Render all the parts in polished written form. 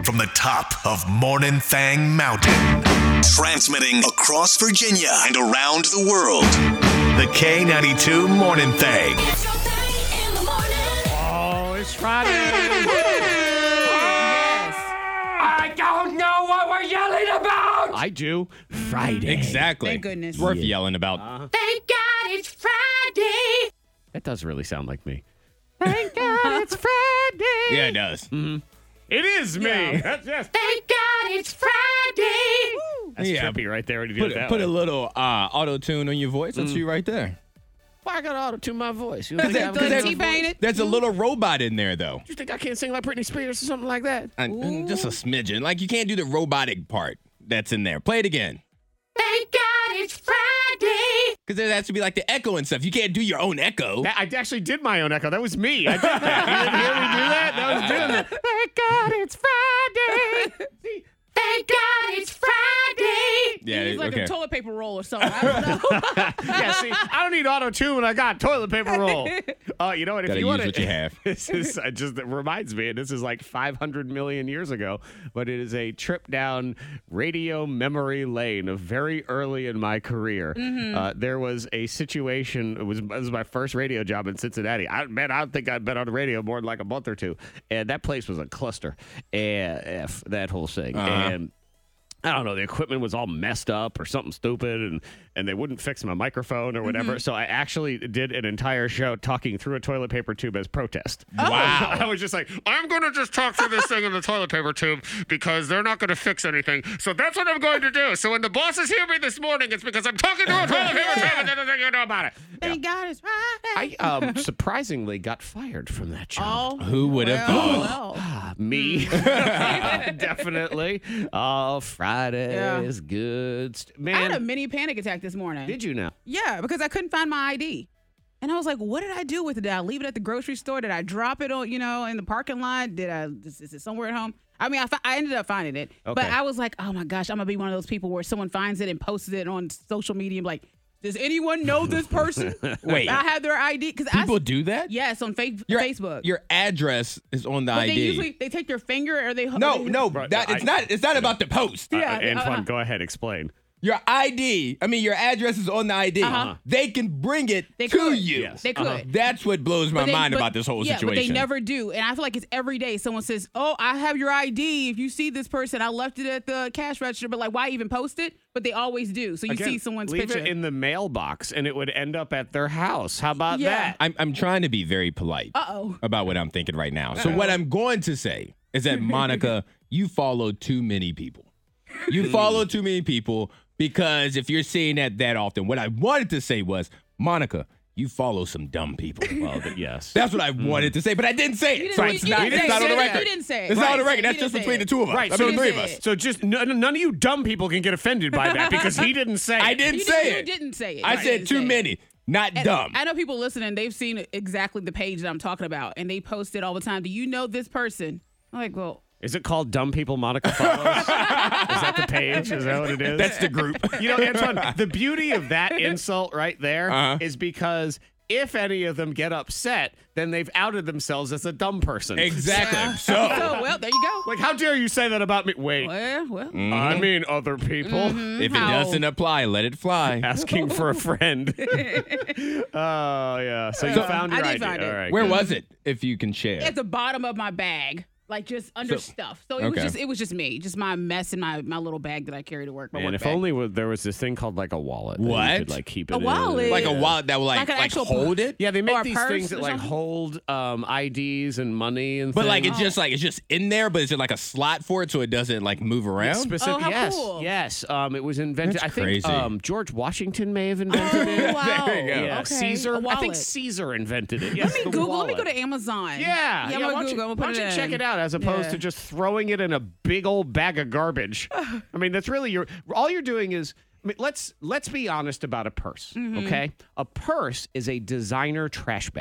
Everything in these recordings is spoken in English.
from the top of Morning Thang Mountain. Transmitting across Virginia and around the world. The K92 Morning Thang. It's your thing in the morning. Oh, it's Friday. Yes. I don't know what we're yelling about. I do. Friday. Exactly. Thank goodness. It's worth yelling about. Thank God it's Friday. That does really sound like me. Thank God it's Friday. Yeah, it does. It is me. Yeah. That's just, thank God it's Friday. That's Yeah. trippy right there when you do it that Put way. a little auto-tune on your voice. That's you right there. Why I got auto-tune my voice? You Cause think, that- cause that- T-Pain it? There's a little robot in there, though. you think I can't sing like Britney Spears or something like that? And just a smidgen. Like, you can't do the robotic part that's in there. Play it again. Thank God it's Friday. Because there has to be like the echo and stuff. You can't do your own echo. I actually did my own echo. That was me. I did that. You didn't hear me do that? That was doing that. Thank God it's Friday. See? Thank God it's Friday. Yeah, It's like okay. a toilet paper roll or something. I don't know. Yeah, see, I don't need auto-tune when I got toilet paper roll. You know what? If Gotta you use want what you have. This is it reminds me, and this is like 500 million years ago, but it is a trip down radio memory lane of very early in my career. There was a situation. It was my first radio job in Cincinnati. I don't think I'd been on the radio more than like a month or two, and that place was a cluster. AF, that whole thing. And I don't know, the equipment was all messed up or something stupid, and they wouldn't fix my microphone or whatever. So I actually did an entire show talking through a toilet paper tube as protest. Wow. I was just like, I'm going to just talk through this thing in the toilet paper tube because they're not going to fix anything. So that's what I'm going to do. So when the bosses hear me this morning, it's because I'm talking through a toilet paper tube and nothing you know about it. Thank God it's Friday. I surprisly got fired from that job. Who would have thought? Well. Me. Definitely. Oh, Friday Yeah. is good. I had a Man, mini panic attack this morning. did you now? Yeah, because I couldn't find my ID. And I was like, what did I do with it? Did I leave it at the grocery store? Did I drop it on, in the parking lot? Is it somewhere at home? I mean, I ended up finding it. But Okay. I was like, oh my gosh, I'm going to be one of those people where someone finds it and posts it on social media. I'm like, does anyone know this person? Wait. I have their ID. Cause People do that? Yes, on Your- Facebook. Your address is on the but ID. they take their finger or they... No, Right, that it's not about the post. Yeah. Antoine, go ahead, explain. Your ID, your address is on the ID. They can bring it They to could. you. Yes. They could. That's what blows my But they- mind but- about this whole yeah, situation. but they never do. And I feel like it's every day someone says, oh, I have your ID. If you see this person, I left it at the cash register. But like, why even post it? But they always do. So you Again, see someone's leave picture. it in the mailbox, and it would end up at their house. How about Yeah. that? I'm trying to be very polite Uh-oh. about what I'm thinking right now. So what I'm going to say is that, Monica, you follow too many people. You follow too many people because if you're seeing that often, what I wanted to say was, Monica, you follow some dumb people. Well, yes. That's what I wanted to say, but I didn't say it. So it's not on the record. You didn't say it. It's not on the Right. record. That's You just didn't between say the two of us. Right, I so mean, the three of didn't us. say it. So just none of you dumb people can get offended by that because he didn't say it. I didn't You say You it. didn't say it. I You said didn't too say it. many, not And dumb. I know people listening, they've seen exactly the page that I'm talking about, and they post it all the time. Do you know this person? I'm like, well, Is it called Dumb People Monica Follows? Is that the page? Is that what it is? That's the group. You know, Antoine, the beauty of that insult right there is because if any of them get upset, then they've outed themselves as a dumb person. Exactly. yeah. So, well, there you go. Like, how dare you say that about me? Wait, Well. I mean other people. if it How? doesn't apply, let it fly. Asking for a friend. Oh, yeah. So you found your I did ID. find it. All right. Where was it, if you can share? At the bottom of my bag. Like just under stuff. So it was just me. Just my mess in my little bag that I carry to work. My Man, work if bag. only there was this thing called like a wallet. that What? You could like keep it A in. wallet? Like a wallet that will Like an actual- hold it? Yeah, they Or make a these purse things that or like something? hold IDs and money and But things. like it's just in there, but is it like a slot for it so it doesn't like move around? Specific, Oh, how yes, cool. yes. It was invented. That's I think crazy. George Washington may have invented it. Wow. There you go. Yeah, Okay. Caesar. A I think wallet. Caesar invented it. Yes, Let me the Google. wallet. Let me go to Amazon. Yeah, I'm why gonna don't you, Google. I'm why gonna don't put you check in. it out as opposed to just throwing it in a big old bag of garbage? I mean, that's really all you're doing is. I mean, let's be honest about a purse, Mm-hmm. okay? A purse is a designer trash bag.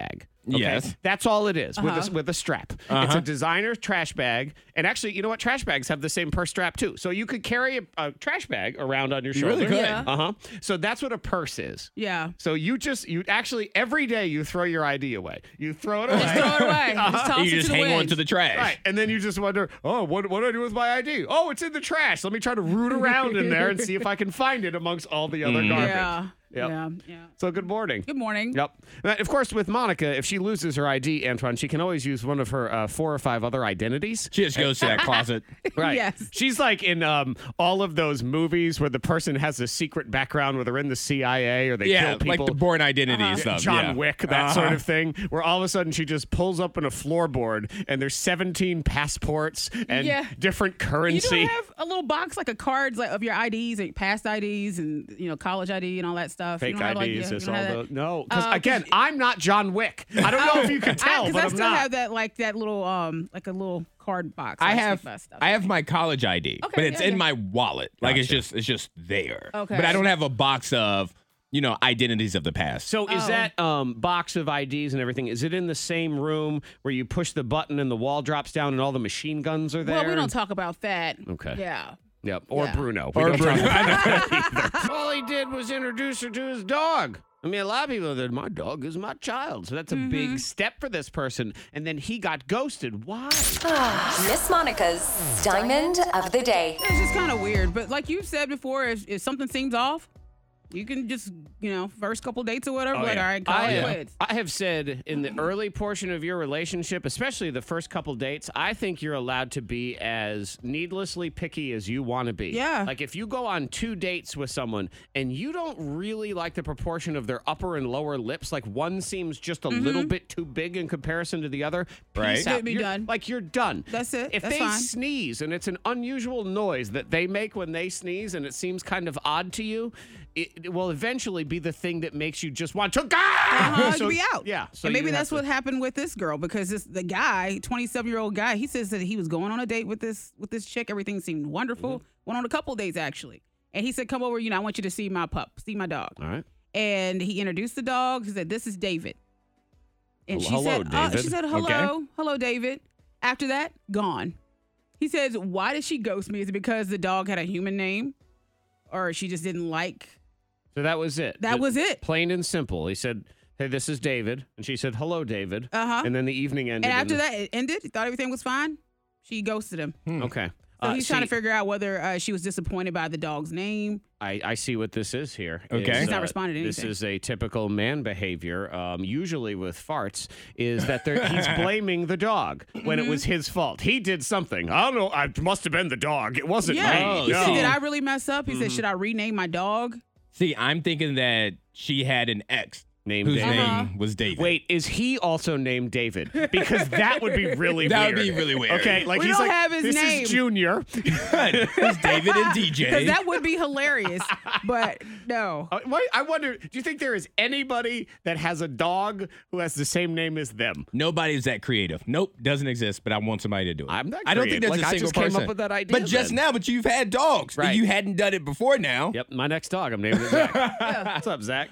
Okay? Yes. That's all it is with a strap. It's a designer trash bag. And actually, you know what? Trash bags have the same purse strap too. So you could carry a trash bag around on your shoulder. really could. Yeah. So that's what a purse is. Yeah. So you actually every day you throw your ID away. You throw it away. Just throw it away. Just toss You it just to the hang on wind. to the trash. Right. And then you just wonder, oh, what do I do with my ID? Oh, it's in the trash. Let me try to root around in there and see if I can find it amongst all the other garbage. Yeah. Yep. Yeah. So good morning. Good morning. Yep. Now, of course, with Monica, if she loses her ID, Antoine, she can always use one of her 4 or 5 other identities. She just goes to that closet. Right. Yes. She's like in all of those movies where the person has a secret background, where they're in the CIA or they kill people. like the Born Identity stuff. John yeah. Wick, that sort of thing, where all of a sudden she just pulls up in a floorboard and there's 17 passports and different You currency. don't have a little box like a cards like of your IDs, like past IDs and college ID and all that stuff. Fake You don't have, like, IDs. you It's don't all have the that? no. Because 'cause again, I'm not John Wick. I don't know if you can tell, but I I'm still not. have that that little like a little card box. I stick have my stuff. I have my college ID, Okay, but it's yeah, in yeah. my wallet. Like Gotcha. it's just there. Okay. But I don't have a box of identities of the past. So is Oh. that box of IDs and everything, is it in the same room where you push the button and the wall drops down and all the machine guns are there? Well, we don't talk about that. Okay. Yeah. Yep. Or Yeah. Bruno. Or We don't Bruno. talk about that either. All he did was introduce her to his dog. I mean, a lot of people said, my dog is my child. So that's a big step for this person. And then he got ghosted. Why? Miss Monica's Diamond of the Day. It's just kind of weird. But like you said before, if something seems off, you can just, first couple dates or whatever, all right, call it quits. I have said in the early portion of your relationship, especially the first couple dates, I think you're allowed to be as needlessly picky as you want to be. Yeah. Like if you go on 2 dates with someone and you don't really like the proportion of their upper and lower lips, like one seems just a little bit too big in comparison to the other, Right. peace out. Could be You're- done. Like you're done. That's it. If That's they fine. sneeze and it's an unusual noise that they make when they sneeze and it seems kind of odd to you, it will eventually be the thing that makes you just want to go. You be out. Yeah. So and maybe you have that's what happened with this girl because the guy, 27-year-old guy, he says that he was going on a date with this chick. Everything seemed wonderful. Went on a couple dates actually, and he said, "Come over. I want you to see my pup, see my dog." All right. And he introduced the dog. He said, "This is David." And she Hello, said, David. "She said, hello, David." After that, gone. He says, "Why did she ghost me? Is it because the dog had a human name, or she just didn't like?" So that was it. That was it. Plain and simple. He said, "Hey, this is David," and she said, "Hello, David." And then the evening ended. And after that, it ended. He thought everything was fine. She ghosted him. Okay. So he's trying to see, figure out whether she was disappointed by the dog's name. I see what this is here. Okay. He's not responding to This anything. is a typical man behavior, usually with farts, is that he's blaming the dog when it was his fault. He did something. I don't know. It must have been the dog. It wasn't Yeah. me. He No. said, "Did I really mess up?" He said, "Should I rename my dog?" See, I'm thinking that she had an ex Named whose David. name was David. Wait, is he also named David? Because that would be really That weird. would be really weird. Okay, like We he's don't like, have his this name." is Junior. It's David and Because DJ. that would be hilarious. But no. I wonder, do you think there is anybody that has a dog who has the same name as them? Nobody's that creative. Nope, doesn't exist. But I want somebody to do it. I'm not I don't think creative. there's Like, a I single just came person. up with that idea But just then. now, but you've had dogs. Right. And you hadn't done it before now. Yep, my next dog. I'm naming it Zach. What's up, Zach?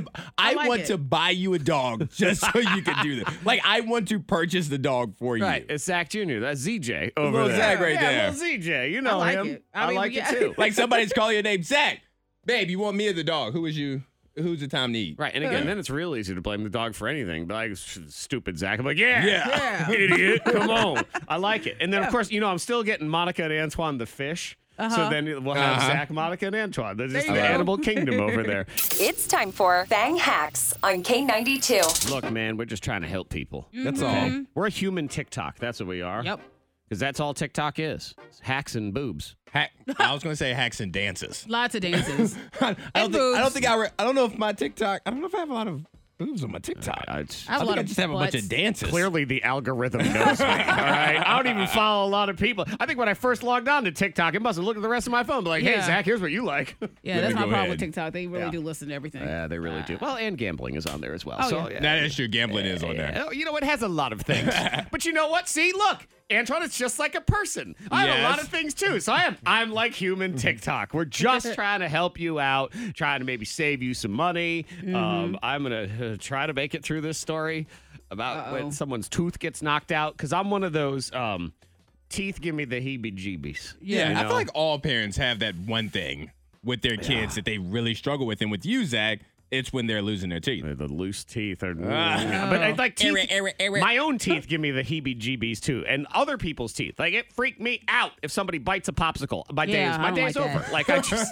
I like want it. to buy you a dog just so you can do this. Like I want to purchase the dog for Right, you. it's Zach Jr. That's ZJ over Little there. Zach right there. Little ZJ. You know like him. it. I, I mean, like yeah. it too. Like somebody's calling your name, Zach. Babe, you want me or the dog? Who is you? Who's the time to eat? Right, and again, then it's real easy to blame the dog for anything. But like, stupid Zach. I'm like, yeah, Yeah. idiot. Come on. I like it. And then, of course, I'm still getting Monica and Antoine the fish. So then we'll have Zach, Monica, and Antoine. They're just There the you go. animal kingdom over there. It's time for Bang Hacks on K92. Look, man, we're just trying to help people. That's all. We're a human TikTok. That's what we are. Yep. Because that's all TikTok is. It's hacks and boobs. I was gonna say hacks and dances. Lots of dances. I don't boobs. think I don't know if my TikTok. I don't know if I have a lot of boobs on my TikTok. I I have a think lot I of just have a bunch butts. of dances. Clearly, the algorithm knows me. All right, I don't even follow a lot of people. I think when I first logged on to TikTok, it must have looked at the rest of my phone, and be like, "Hey, Yeah. Zach, here's what you like." Yeah, Let that's me my go problem ahead. with TikTok. They really Yeah. do listen to everything. Yeah, they really do. Well, and gambling is on there as well. Oh, so yeah. That is true. Gambling is on there. it has a lot of things. But you know what? See, look, Antoine, it's just like a person. I have a lot Yes. of things too. So I'm like human TikTok. We're just trying to help you out, trying to maybe save you some money. I'm gonna try to make it through this story. about when someone's tooth gets knocked out because I'm one of those teeth give me the heebie-jeebies. Yeah, you I know? feel like all parents have that one thing with their kids that they really struggle with. And with you, Zach, it's when they're losing their teeth. The loose teeth are, but I like teeth. My own teeth give me the heebie-jeebies too, and other people's teeth. Like it freaked me out if somebody bites a popsicle. My day's over. that. Like I just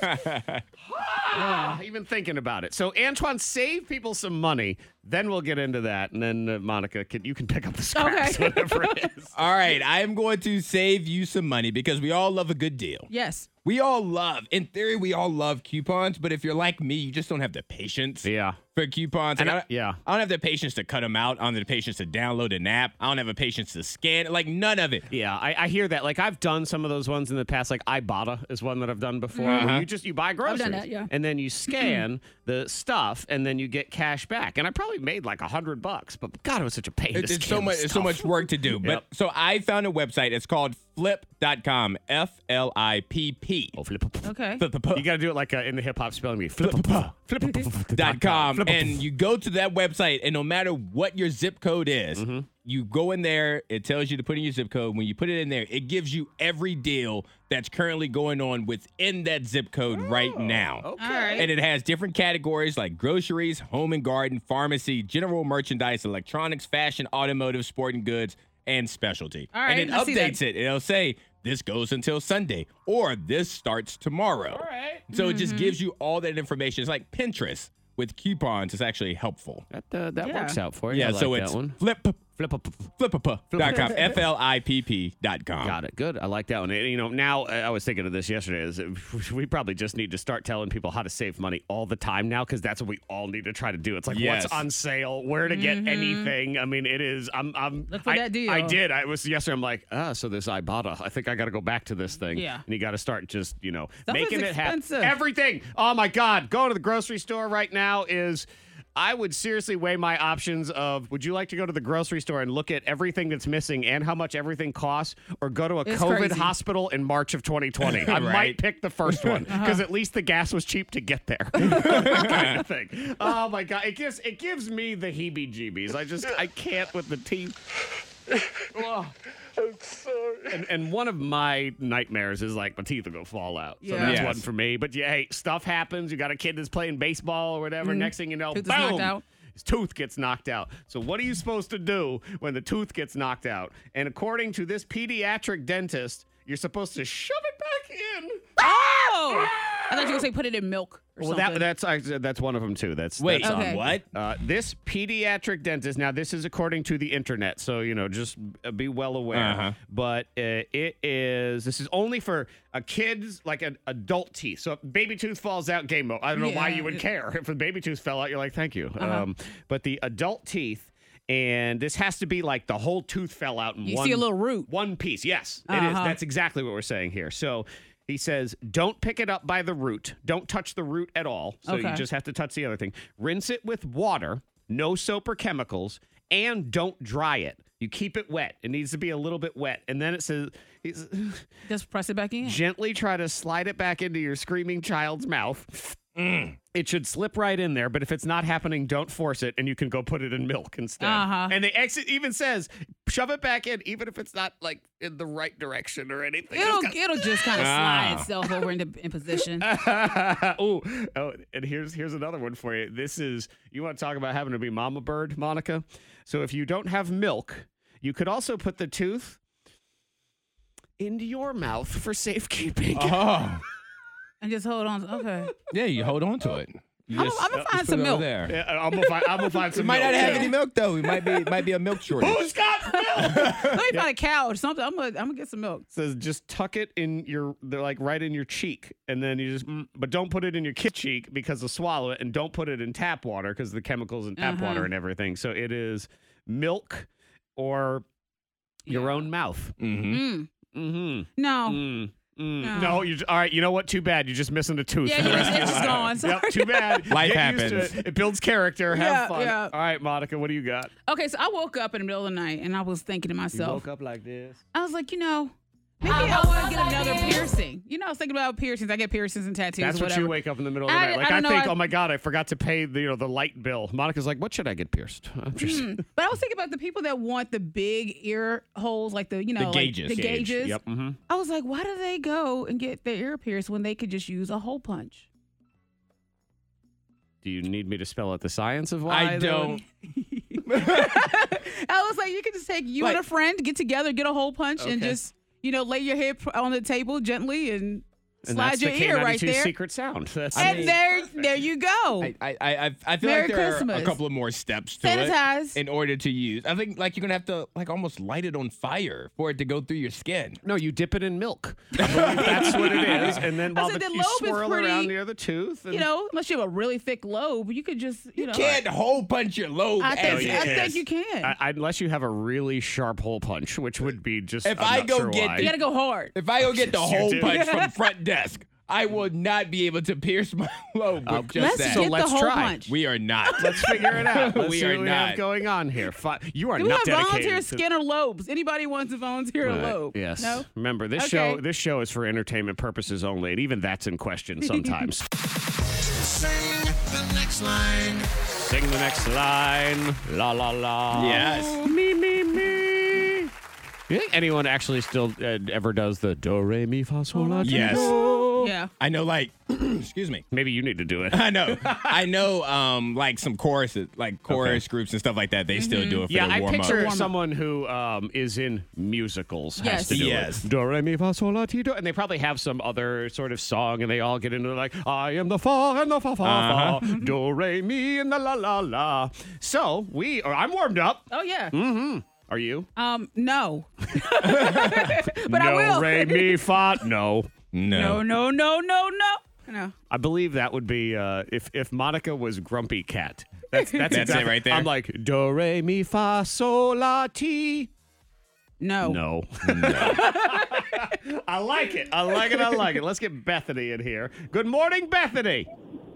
even thinking about it. So Antoine, save people some money. Then we'll get into that, and then Monica, you can pick up the scraps, whatever it is. All right, I am going to save you some money because we all love a good deal. Yes. We all love, in theory, we all love coupons, but if you're like me, you just don't have the patience for coupons. And I I don't have the patience to cut them out. I don't have the patience to download an app. I don't have the patience to scan it. Like, none of it. Yeah, I hear that. Like I've done some of those ones in the past. Like Ibotta is one that I've done before. Where you buy groceries, done that, yeah. and then you scan the stuff, and then you get cash back. And I probably made like $100, but God, it was such a pain. It's so much work to do. But so I found a website. It's called flip.com. FLIPP. Oh, flip. Okay. You got to do it like in the hip hop spelling bee. Flip.com. And you go to that website, and no matter what your zip code is, you go in there. It tells you to put in your zip code. When you put it in there, it gives you every deal that's currently going on within that zip code right now. Okay. All right. And it has different categories like groceries, home and garden, pharmacy, general merchandise, electronics, fashion, automotive, sporting goods, and specialty. All right, and it I see updates it. It'll say, this goes until Sunday, or this starts tomorrow. All right. So it just gives you all that information. It's like Pinterest with coupons. It's actually helpful. That works out for you. Yeah, I like so that it's one. flip.com. FLIPP.com. Got it. Good. I like that one. And, you know, now I was thinking of this yesterday. Is we probably just need to start telling people how to save money all the time now because that's what we all need to try to do. It's like Yes. what's on sale, where to get anything. I mean, it is. Look for that deal. I did. I was yesterday. I'm like, so this Ibotta. I think I got to go back to this thing. Yeah. And you got to start just Stuff making is it happen. expensive. Everything. Oh my God. Going to the grocery store right now is. I would seriously weigh my options of would you like to go to the grocery store and look at everything that's missing and how much everything costs or go to a It's COVID crazy. hospital in March of 2020? I Right. might pick the first one because at least the gas was cheap to get there. kind of thing. Oh my God. It gives me the heebie-jeebies. I can't with the teeth. Oh. I'm sorry. And one of my nightmares is like my teeth will go fall out. So Yeah. that's Yes. one for me. But yeah, hey, stuff happens. You got a kid that's playing baseball or whatever. Next thing you know, Tooth is knocked boom, out. his tooth gets knocked out. So what are you supposed to do when the tooth gets knocked out? And according to this pediatric dentist, you're supposed to shove it back in. Oh! I thought you were going to say put it in milk or Well, something. that's one of them too. That's Wait, that's, Okay. what? this pediatric dentist. Now, this is according to the internet, so just be well aware. But this is only for a kid's like an adult teeth. So if baby tooth falls out, game mode. I don't know why Yeah. you would care. If a baby tooth fell out, you're like, thank you. But the adult teeth. And this has to be like the whole tooth fell out in You one. see a little root. One piece. Yes, it is. That's exactly what we're saying here. So he says, don't pick it up by the root. Don't touch the root at all. So you Okay. just have to touch the other thing. Rinse it with water, no soap or chemicals, and don't dry it. You keep it wet. It needs to be a little bit wet. And then it says, Just press it back in. gently try to slide it back into your screaming child's mouth. It should slip right in there, but if it's not happening, don't force it, and you can go put it in milk instead. And the exit even says, shove it back in, even if it's not like in the right direction or anything. It'll just kind of slide itself over in position. Oh, and here's another one for you. This is, you want to talk about having to be mama bird, Monica? So if you don't have milk, you could also put the tooth into your mouth for safekeeping. Oh. And just hold on. Okay. Yeah, you hold on to it. I'm gonna find put some it over milk. there. Yeah, I'm gonna find some We might not milk, have too. any milk though. It might be a milk shortage. Who's got milk? Let me find a cow or something. I'm gonna get some milk. Says just tuck it in they're like right in your cheek, and then you just, but don't put it in your kid cheek because they'll swallow it, and don't put it in tap water because the chemicals in tap water and everything. So it is milk or your own mouth. Mm-hmm. No. No, all right. You know what? Too bad. You're just missing a tooth. Yeah, for the rest of it's your just life. gone. Sorry. Yep, too bad. Life Get used to happens. it. It builds character. Have Yeah, fun. yeah. All right, Monica, what do you got? Okay, so I woke up in the middle of the night and I was thinking to myself, up like this. I was like, Maybe I want to get another piercing. You know, I was thinking about piercings. I get piercings and tattoos. That's what whatever. you wake up in the middle of the I night. Like don't know, think, oh my God, I forgot to pay the light bill. Monica's like, what should I get pierced? I'm just But I was thinking about the people that want the big ear holes, like the like gauges. the gauges. Yep. Mm-hmm. I was like, why do they go and get their ear pierced when they could just use a hole punch? Do you need me to spell out the science of why? I don't. I was like, you could just take you and Like- a friend, get together, get a hole punch, and Okay. just lay your head on the table gently and And slide that's your the ear K92 right there. secret sound. That's And there you go. I feel Merry like there are Christmas. a couple of more steps to Sanitize. it in order to use. I think like you're gonna have to like almost light it on fire for it to go through your skin. No, you dip it in milk. I believe that's what it is. And then while said the you lobe is swirl pretty- around near the tooth. And, Unless you have a really thick lobe, you could just Can't hole punch your lobe. I think, as you I it can. think is. you can. unless you have a really sharp hole punch, which would be just. If I'm I not go sure get why. You gotta go hard. If I go get the Yes, you hole do. punch from front desk, I will not be able to pierce my lobe with just Let's that. So get let's the hole try. punch. We are not. Let's figure it out. Let's We see are what we have not. going on here. You are Do we not have dedicated. volunteer to- skin or lobes? Anybody wants to volunteer a Right, lobe? Yes. No? Remember, this Okay. show is for entertainment purposes only, and even that's in question sometimes. Sing the next line. Sing the next line. La la la. Yes. Me me me. You think anyone actually still ever does the do re mi fa sol la ti Yes. do? Yeah. I know, like, excuse me. Maybe you need to do it. I know, like some choruses, like chorus groups and stuff like that. They still do it for Yeah, their I warm picture up. someone who is in musicals has Yes. to do Yes. it. Do re mi fa sol la ti do, and they probably have some other sort of song, and they all get into like I am the fa and the fa fa fa, do re mi and the la la la. So I'm warmed up. Oh yeah. Are you? No. but no I will. re mi fa. No. No. No. I believe that would be if Monica was Grumpy Cat. That's exactly it right there? I'm like do re mi fa sol la ti. No. No. I like it. I like it. Let's get Bethany in here. Good morning, Bethany.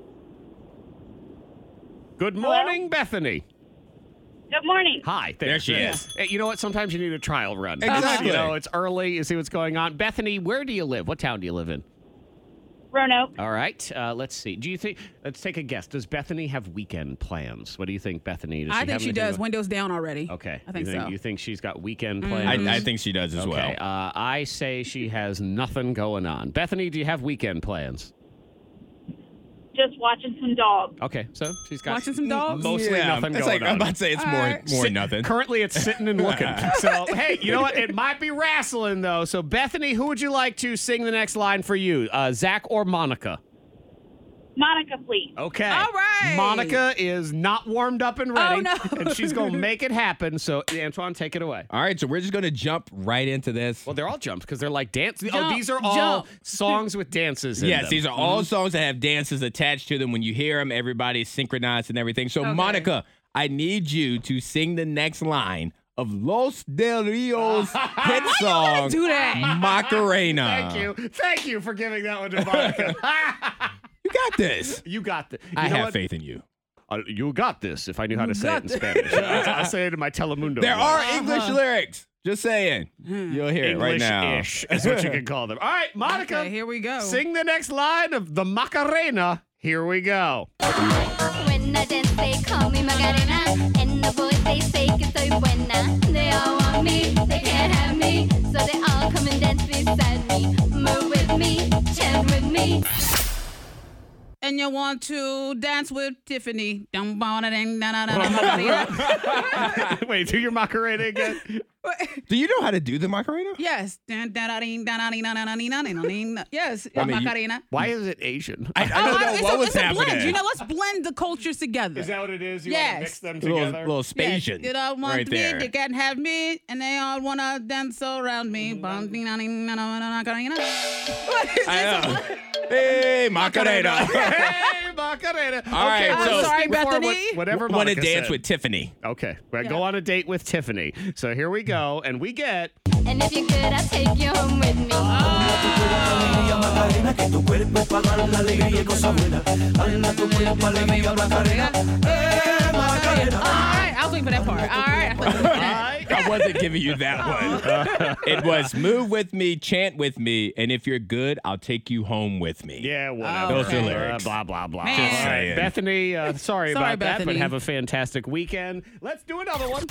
Good morning, Bethany. Good morning. Hi. There she is. Hey, you know what? Sometimes you need a trial run. Exactly. You know, it's early. You see what's going on. Bethany, where do you live? What town do you live in? Roanoke. All right. Let's see. Do you think? Let's take a guess. Does Bethany have weekend plans? What do you think, Bethany? Does I think have she anything does. go- Windows down already. Okay. I think so. You think she's got weekend plans? I think she does as Okay. well. I say she has nothing going on. Bethany, do you have weekend plans? Just watching some dogs. Okay, so she's got Watching some dogs? mostly nothing It's going like, on. I'm about to say it's more Sit- nothing. Currently, it's sitting and looking. So, hey, you know what? It might be wrestling, though. So, Bethany, who would you like to sing the next line for you? Zach or Monica? Monica, please. Okay. All right. Monica is not warmed up and ready. Oh, no. And she's going to make it happen. So, Antoine, take it away. All right, so we're just going to jump right into this. Well, they're all jumps because they're like dance. Oh, Jump, these are all jump. songs with dances in Yes, them. these are all songs that have dances attached to them. When you hear them, everybody's synchronized and everything. So, Okay. Monica, I need you to sing the next line of Los Del Rio's hit song, do that? Macarena. Thank you for giving that one to Monica. You got this. You got this. I have faith in you. You got this. If I knew how to say it in got Spanish, I say it in my Telemundo. There voice. are English lyrics. Just saying. You'll hear it right now. English-ish is what you can call them. All right, Monica, Okay, here we go. sing the next line of the Macarena. Here we go. When I dance, they call me Macarena. And the boys, they say que soy buena. They all want me, they can't have me. So they all come and dance beside me. Move with me, chant with me. And you want to dance with Tiffany. Wait, do your Macarena again. Do you know how to do the Macarena? Yes. Yes. I mean, Macarena. Why is it Asian? I don't know it's what a, was it's a happening. blend. Let's blend the cultures together. Is that what it is? You Yes. want to mix them little, together? little Spasian Yes, they all want right me, there. they can't have me, and they all want to dance around me. I know. Hey, Macarena. Hey, Macarena. All right, okay, so- sorry, before Bethany. Whatever Want to Monica dance said. with Tiffany. Okay, right, go on a date with Tiffany. So here we go, and we get. And if you're good, I'll take you home with me. All right, I'll wait for that part. All right. All right, I wasn't giving you that one. It was move with me, chant with me, and if you're good, I'll take you home with me. Yeah, whatever. Those are lyrics. Blah, blah, blah. Man. Just All right, saying. Bethany, sorry about that, but Bethany. have a fantastic weekend. Let's do another one.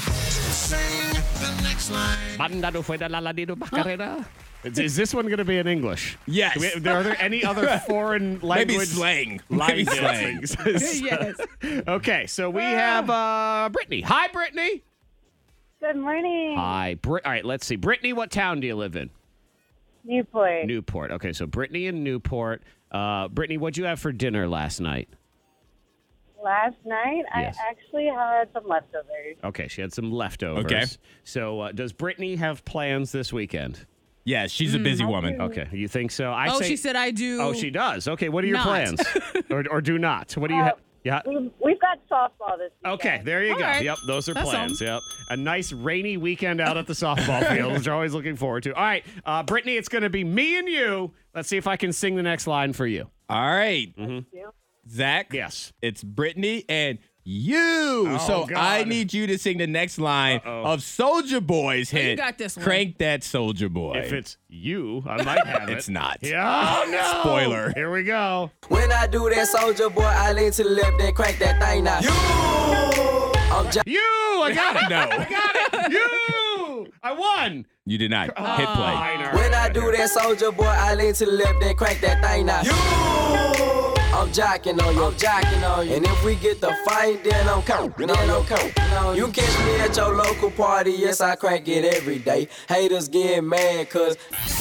Is this one going to be in English? Yes. Are there any other foreign language? Maybe slang. line Maybe slang. dancings? Yes. Okay, so we have Brittany. Hi, Brittany. Good morning. Hi. All right, let's see. Brittany, what town do you live in? Newport. Newport. Okay, so Brittany in Newport. Brittany, what'd you have for dinner last night? Last night, Yes. I actually had some leftovers. Okay, she had some leftovers. Okay. So does Brittany have plans this weekend? Yes, she's a busy woman. Okay, you think so? Oh, she said I do. Oh, she does. Okay, what are your not. plans? or do not? What do you have? Yeah. We've got softball this weekend. Okay, there you All go. right. Yep, those are That's plans. Yep. A nice rainy weekend out at the softball field, which you're always looking forward to. All right, Brittany, it's going to be me and you. Let's see if I can sing the next line for you. All right. Mm-hmm. Zach. Yes. It's Brittany and you. So God. I need you to sing the next line of Soulja Boy's hit. you got this one. Crank that Soulja Boy. If it's you, I might have it. It's not. Yeah. Oh, no. Spoiler. Here we go. When I do that, Soldier Boy, I lean to the left and crank that thing now. You! I got it. No. I got it. You! I won. You did not hit play. Fine, all When right. I do that, Soldier Boy, I lean to the left and crank that thing now. I'm jocking on you, I'm jocking on you. And if we get the fight, then I'm coming, You catch me at your local party, yes, I crank it every day. Haters get mad, cause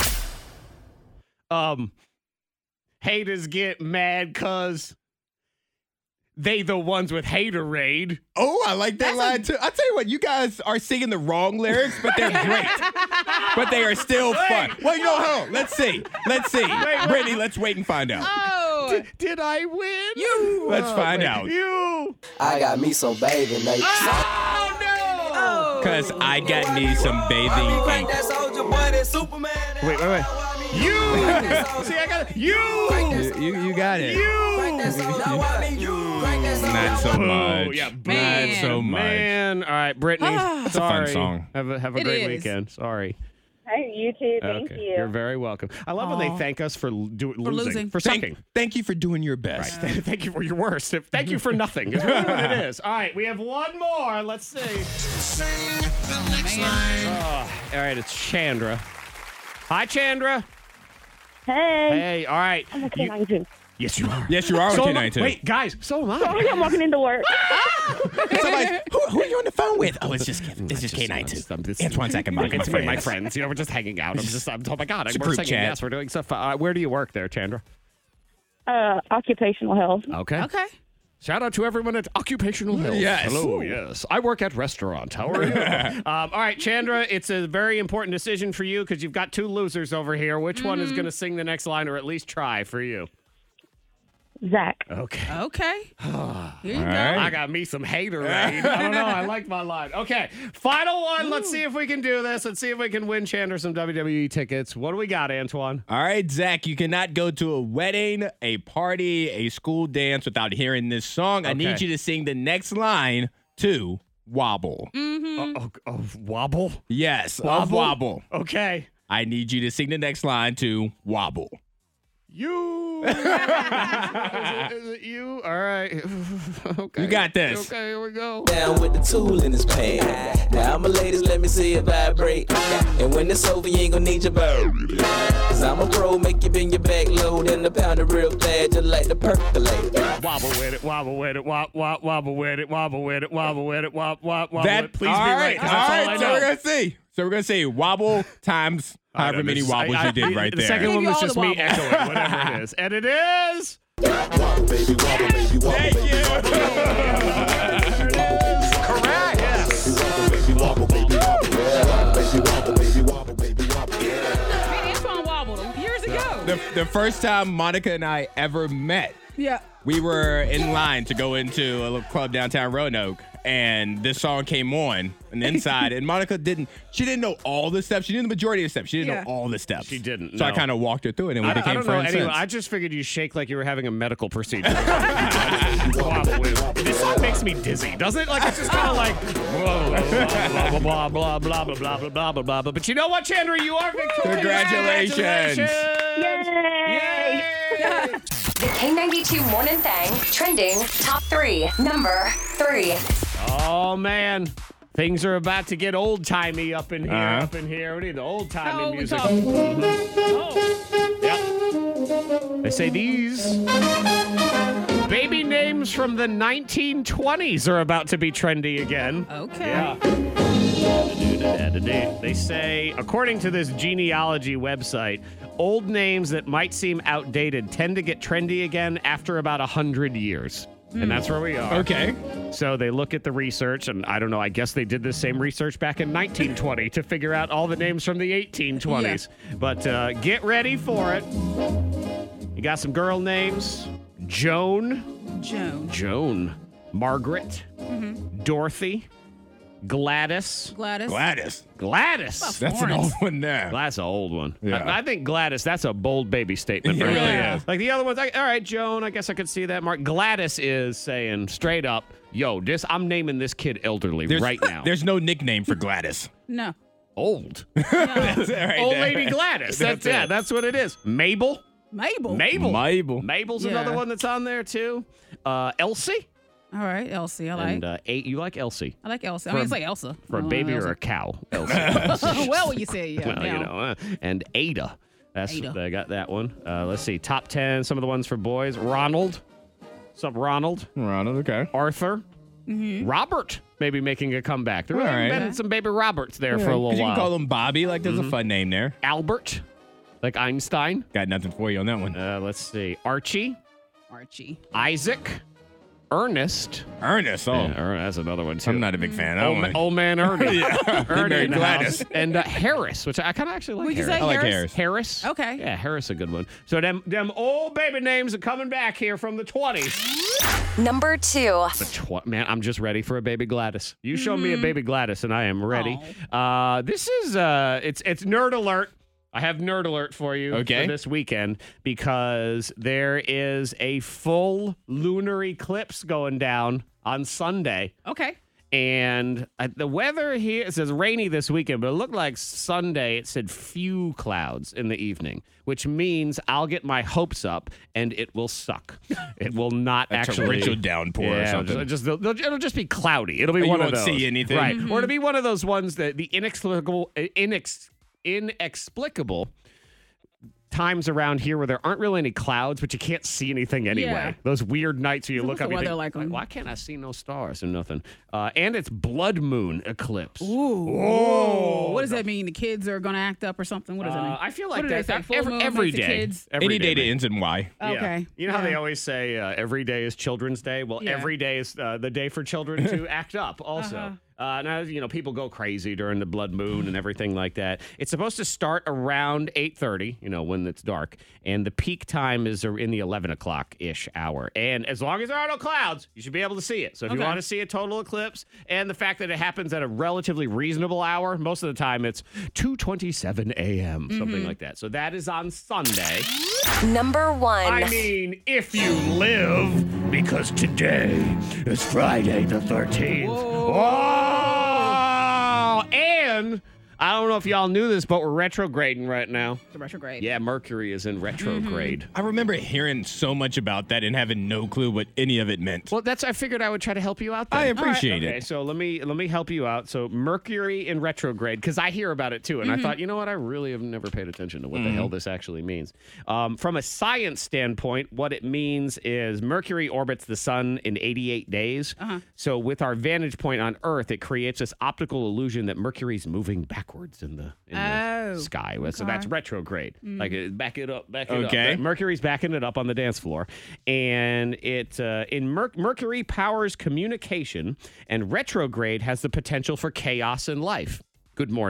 Haters get mad because they the ones with haterade. Oh, I like that line too. I'll tell you what, you guys are singing the wrong lyrics, but they're great. But they are still fun. Well, you know, hold on. Let's see. Brittany, let's wait and find out. Oh, Did I win? you. Let's find out. You. I got me some bathing apes. Oh, no. Because I got me some Crank bathing that Soldier Boy, that Superman. Wait. You. See, I got it. You. You got it. You. Not so much. yeah, Man. Not so much. Man. All right, Brittany. That's a fun sorry. song. Have a It great is. weekend. Sorry. Hey, you too. Thank you. You're very welcome. I love when they thank us for losing. For sucking. Thank you for doing your best. Thank you for your worst. Thank you for nothing. Is really what it is. All right, we have one more. Let's see. Oh, all right, it's Chandra. Hi, Chandra. Hey. Hey, all right. I'm okay, how you doing? Yes, you are. Yes, you are on So am I. K92. Wait, guys, so am I. Sorry, I'm walking into work. Somebody, who are you on the phone with? Oh, it's just K92. Antoine Zach and Monica, It's my friends. You know, we're just hanging out. Oh my God. It's a We're group singing. chat. Yes, we're doing stuff. Where do you work there, Chandra? Occupational health. Okay. Okay. Shout out to everyone at Occupational Health. Yes. Hello, yes. I work at restaurant. How are you? All right, Chandra, it's a very important decision for you because you've got two losers over here. Which one is going to sing the next line or at least try for you? Zach. Okay. Okay. Here you go. right. I got me some haterade. I don't know. I like my line. Okay. Final one. Let's see if we can do this. Let's see if we can win Chandra some WWE tickets. What do we got, Antoine? All right, Zach, you cannot go to a wedding, a party, a school dance without hearing this song. I need Okay. you to sing the next line to Wobble. Wobble? Yes, of Wobble. Okay. I need you to sing the next line to Wobble. You. Is it you? All right. Okay. You got this. Okay, here we go. Down with the tool in his pants. Now, my ladies, let me see it vibrate. And when it's over, you ain't gonna need your bird. Cause I'm a pro, make you bend your back low, then the pound it real fast, just like the percolate. Wobble with it, wobble with it, wobble with it, wobble with it, wobble with it, wobble with it. Please be right, 'cause that's all I so know. we're gonna see. So we're gonna say wobble times however many wobbles you did right the there. second one you was all just the me wobbles. echoing, whatever it is. And it is... Thank you. Correct. Yes. Me and Antoine wobbled years ago. The first time Monica and I ever met, Yeah. we were in line to go into a little club downtown Roanoke, and this song came on, and inside. And Monica didn't know all the steps. She knew the majority of the steps. She didn't know all the steps. She didn't. So I no. kind of walked her through it, and we I became don't know. friends. Anyway, since. I just figured you shake like you were having a medical procedure. This song makes me dizzy, doesn't it? Like it's just kind of like blah blah blah blah blah blah blah blah blah blah blah blah. But you know what, Chandra? You are victorious. Congratulations. Yay! The K92 Morning Thang trending top 3. Number 3. Oh man. Things are about to get old timey up in here. Up in here, we need the old timey music. Yep. They say these baby names from the 1920s are about to be trendy again. Okay. Yeah. They say, according to this genealogy website, old names that might seem outdated tend to get trendy again after about 100 years. And that's where we are. Okay. So they look at the research, and I don't know, I guess they did the same research back in 1920 to figure out all the names from the 1820s. Yeah. But get ready for it. You got some girl names. Joan. Margaret. Dorothy. Gladys. Gladys. That's an old one there. That's an old one. Yeah. I think Gladys, that's a bold baby statement. It right really there. is. Like the other ones, all right, Joan, I guess I could see that. Mark Gladys is saying straight up, yo, I'm naming this kid elderly right now. There's no nickname for Gladys. No. Old. That's it right Old there. lady Gladys. That's what it is. Mabel. Mabel's another one that's on there too. Elsie. All right, Elsie. I like. And you like Elsie. I like Elsie. I mean, it's like Elsa. For a baby or a cow? Elsie. Well, you say, yeah. Well, you know, and Ada. They got that one. Let's see. Top 10. Some of the ones for boys. Ronald. What's up, Ronald? Okay. Arthur. Robert. Maybe making a comeback. There have been some baby Roberts there for a little while. You can call him Bobby. Like, there's a fun name there. Albert. Like Einstein. Got nothing for you on that one. Let's see. Archie. Isaac. Ernest. Oh. Yeah, that's another one, too. I'm not a big fan. Old man Ernie. Ernie in the Gladys. house. And Harris, which I kind of actually like. Would you Harris. say I like Harris? Harris. Harris. Okay. Yeah, Harris a good one. So them old baby names are coming back here from the 20s. Number 2. Man, I'm just ready for a baby Gladys. You show me a baby Gladys and I am ready. This is it's nerd alert. I have nerd alert for you for this weekend because there is a full lunar eclipse going down on Sunday. Okay. And the weather here, it says rainy this weekend, but it looked like Sunday, it said few clouds in the evening, which means I'll get my hopes up and it will suck. It will not actually. torrential downpour or something. It'll just be cloudy. It'll be one of those. You won't see anything. Right. Or it'll be one of those ones that the inexplicable times around here where there aren't really any clouds, but you can't see anything anyway. Yeah. Those weird nights where you look up and you think, like why can't I see no stars or nothing? And it's blood moon eclipse. Ooh. Whoa. What does that mean? The kids are going to act up or something? What does that mean? I feel What like do they that say? Full moon every makes the day. kids? Any day that man. ends in Y. Yeah. Okay. You know how they always say every day is Children's Day? Well, every day is the day for children to act up also. Now, people go crazy during the blood moon and everything like that. It's supposed to start around 8:30, when it's dark. And the peak time is in the 11 o'clock-ish hour. And as long as there are no clouds, you should be able to see it. So if you want to see a total eclipse, and the fact that it happens at a relatively reasonable hour, most of the time it's 2:27 a.m., something like that. So that is on Sunday. Number 1. I mean, if you live, because today is Friday the 13th. Oh! And I don't know if y'all knew this, but we're retrograding right now. The retrograde. Yeah, Mercury is in retrograde. I remember hearing so much about that and having no clue what any of it meant. Well, I figured I would try to help you out there. I appreciate it. Okay, so let me help you out. So Mercury in retrograde, because I hear about it too, and I thought, you know what, I really have never paid attention to what the hell this actually means. From a science standpoint, what it means is Mercury orbits the sun in 88 days. So with our vantage point on Earth, it creates this optical illusion that Mercury's moving backwards in the sky. So that's retrograde. Like back it up. Okay. Mercury's backing it up on the dance floor, and Mercury powers communication, and retrograde has the potential for chaos in life. Good morning.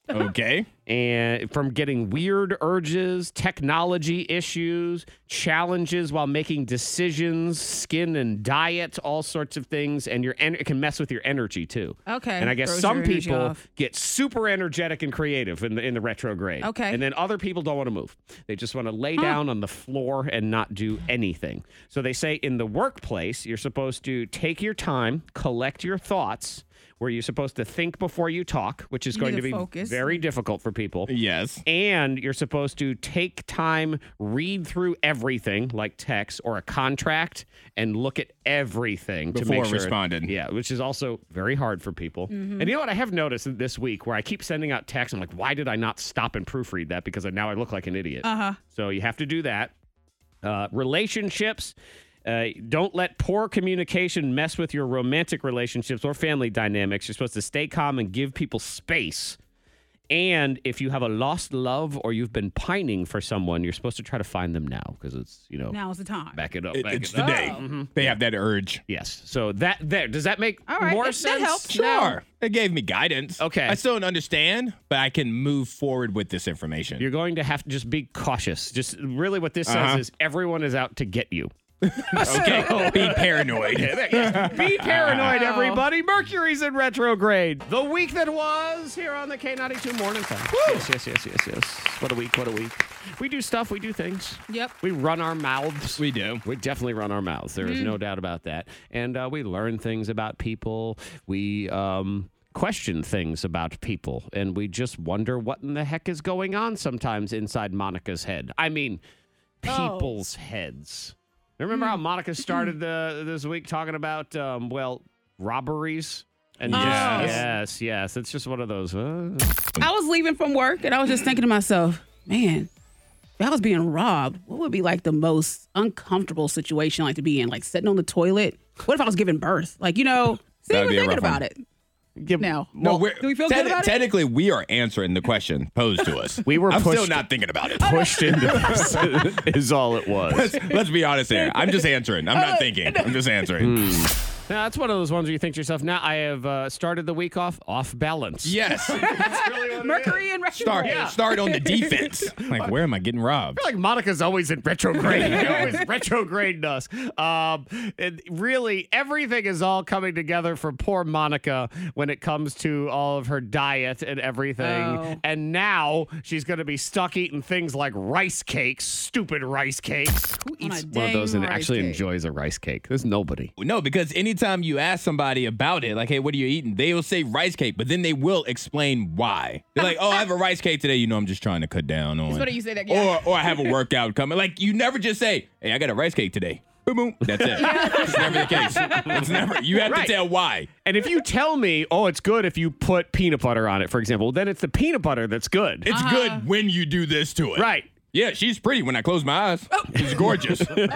Okay. And from getting weird urges, technology issues, challenges while making decisions, skin and diet, all sorts of things, and it can mess with your energy too. Okay. And I guess Throws some your energy people off. get super energetic and creative in the retrograde. Okay. And then other people don't want to move. They just want to lay down on the floor and not do anything. So they say in the workplace, you're supposed to take your time, collect your thoughts, where you're supposed to think before you talk, which is going to be focus. very difficult for people. Yes. And you're supposed to take time, read through everything like text or a contract, and look at everything to Before make sure. responding. Yeah, which is also very hard for people. And you know what I have noticed this week where I keep sending out texts. I'm like, why did I not stop and proofread that? Because now I look like an idiot. So you have to do that. Relationships. Don't let poor communication mess with your romantic relationships or family dynamics. You're supposed to stay calm and give people space. And if you have a lost love or you've been pining for someone, you're supposed to try to find them now because it's, Now's the time. back it up. It's the day. They have that urge. Yes. So does that make All right, more that sense? helps. Sure. It gave me guidance. Okay. I still don't understand, but I can move forward with this information. You're going to have to just be cautious. Just really what this says is everyone is out to get you. Okay. Be paranoid. Be paranoid, everybody. Mercury's in retrograde. The week that was here on the K92 Morning Thing. Yes. What a week. We do stuff. We do things. Yep. We run our mouths. We do. We definitely run our mouths. There is no doubt about that. And we learn things about people. We question things about people. And we just wonder what in the heck is going on sometimes inside Monica's head. I mean, people's heads. Remember how Monica started this week talking about, robberies? And yes. It's just one of those. I was leaving from work and I was just thinking to myself, man, if I was being robbed, what would be like the most uncomfortable situation like to be in? Like sitting on the toilet? What if I was giving birth? Like, see, That'd we're be a thinking rough about one. it. Now, No, do we feel good about it? technically, we are answering the question posed to us. I'm still not thinking about it. Pushed into this is all it was. Let's be honest here. I'm just answering. I'm not thinking. I'm just answering. Now, that's one of those ones where you think to yourself, now I have started the week off balance. Yes. Mercury and retrograde. Start on the defense. Like, where am I getting robbed? I feel like Monica's always in retrograde. She always retrograding us. And really, everything is all coming together for poor Monica when it comes to all of her diet and everything. Oh. And now she's going to be stuck eating things like rice cakes, stupid rice cakes. Who On a eats one of those dang and rice actually cake. enjoys a rice cake? There's nobody. No, because anytime you ask somebody about it, like, hey, what are you eating? They will say rice cake, but then they will explain why. They're like, oh, I have a rice cake today. I'm just trying to cut down on. It's funny you say that, yeah. Or I have a workout coming. Like, you never just say, hey, I got a rice cake today. Boom, boom. That's it. It's never the case. It's never. You have Right. to tell why. And if you tell me, oh, it's good if you put peanut butter on it, for example, then it's the peanut butter that's good. It's good when you do this to it. Right. Yeah, she's pretty when I close my eyes. She's gorgeous. He did.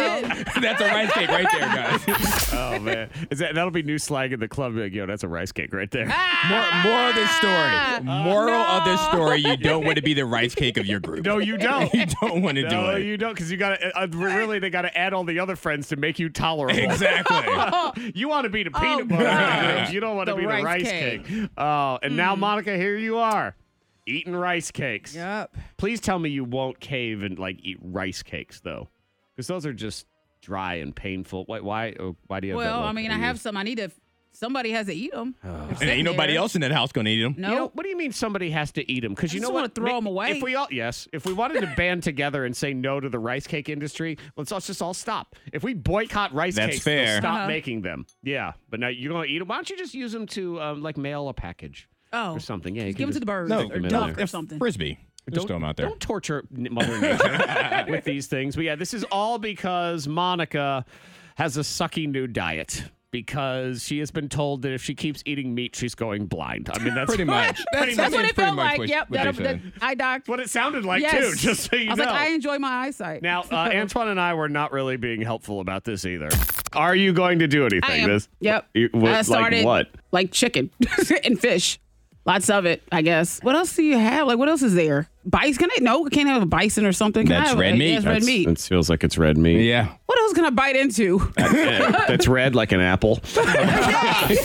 That's a rice cake right there, guys. Oh, man. That'll be new slang in the club. Like, yo, that's a rice cake right there. Moral of this story. Moral of this story, you don't want to be the rice cake of your group. No, you don't. You don't want to do No, it. you don't, because you got to, really, they got to add all the other friends to make you tolerable. Exactly. You want to be the peanut butter. God. You don't want to The be the rice rice cake. cake. Oh, and now, Monica, here you are. Eating rice cakes. Yep. Please tell me you won't cave and eat rice cakes though, because those are just dry and painful. Why do you have that Well, look? I mean, I have some. Somebody has to eat them. And ain't nobody else in that house gonna eat them. No. You know, what do you mean somebody has to eat them? Because you I know just what? wanna throw 'em away. If we wanted to band together and say no to the rice cake industry, let's just all stop. If we boycott rice That's cakes, fair. they'll stop making them. Yeah, but now you're gonna eat them. Why don't you just use them to mail a package or something? Yeah, you Give can them to the birds No, or stick 'em in duck there. or something. Frisbee. Just throw them out there. Don't torture Mother Nature with these things. But yeah, this is all because Monica has a sucky new diet. Because she has been told that if she keeps eating meat, she's going blind. I mean, that's Pretty much. That's what it pretty felt much like. Yep. what they said. Eye doc. what it sounded like, Yes. too, just so you I was know. like, I enjoy my eyesight. Now, Antoine and I were not really being helpful about this either. Are you going to do anything? I am. This? Yep. Like I started what? like chicken and fish. Lots of it, I guess. What else do you have? Like, what else is there? Bison? I can't have a bison or something. Can I That's Oh, have red meat. Yes, red meat. It feels like it's red meat. Yeah. What else can I bite into? That's red like an apple. You're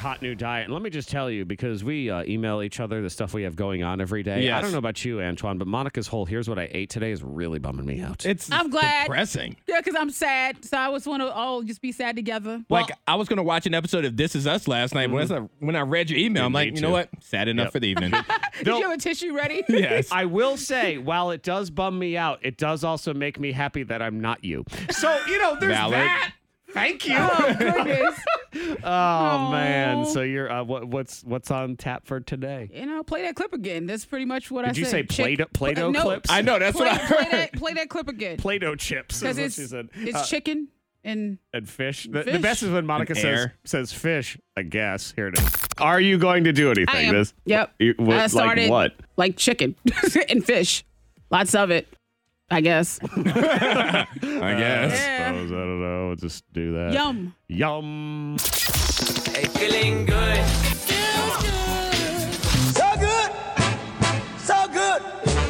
hot new diet. And let me just tell you, because we email each other the stuff we have going on every day. Yes. I don't know about you, Antoine, but Monica's whole "here's what I ate today" is really bumming me out. I'm glad. Depressing. Yeah, because I'm sad. So I always want to all just be sad together. Like, I was going to watch an episode of This Is Us last night. When I read your email, I'm Yeah, like, me you know too. what? Sad enough for the evening. Did you have a tissue ready? Yes. I will say, while it does bum me out, it does also make me happy that I'm not you. So, there's Valid. that. Thank you. Oh, goodness. Oh man! So you're what's on tap for today? Play that clip again. That's pretty much what I Did said. you say Play-Doh no, clips? I know. That's what I heard. Play that clip again. Play-Doh chips is Because what she said. it's chicken and And fish. The Fish. best is when Monica And says air. fish. I guess. Here it is. Are you going to do anything? I am. Yep. Like started what? like chicken and fish. Lots of it, I guess. I guess. Yeah. I don't know. We'll just do that. Yum. Yum. Hey, feeling good. So good. So good.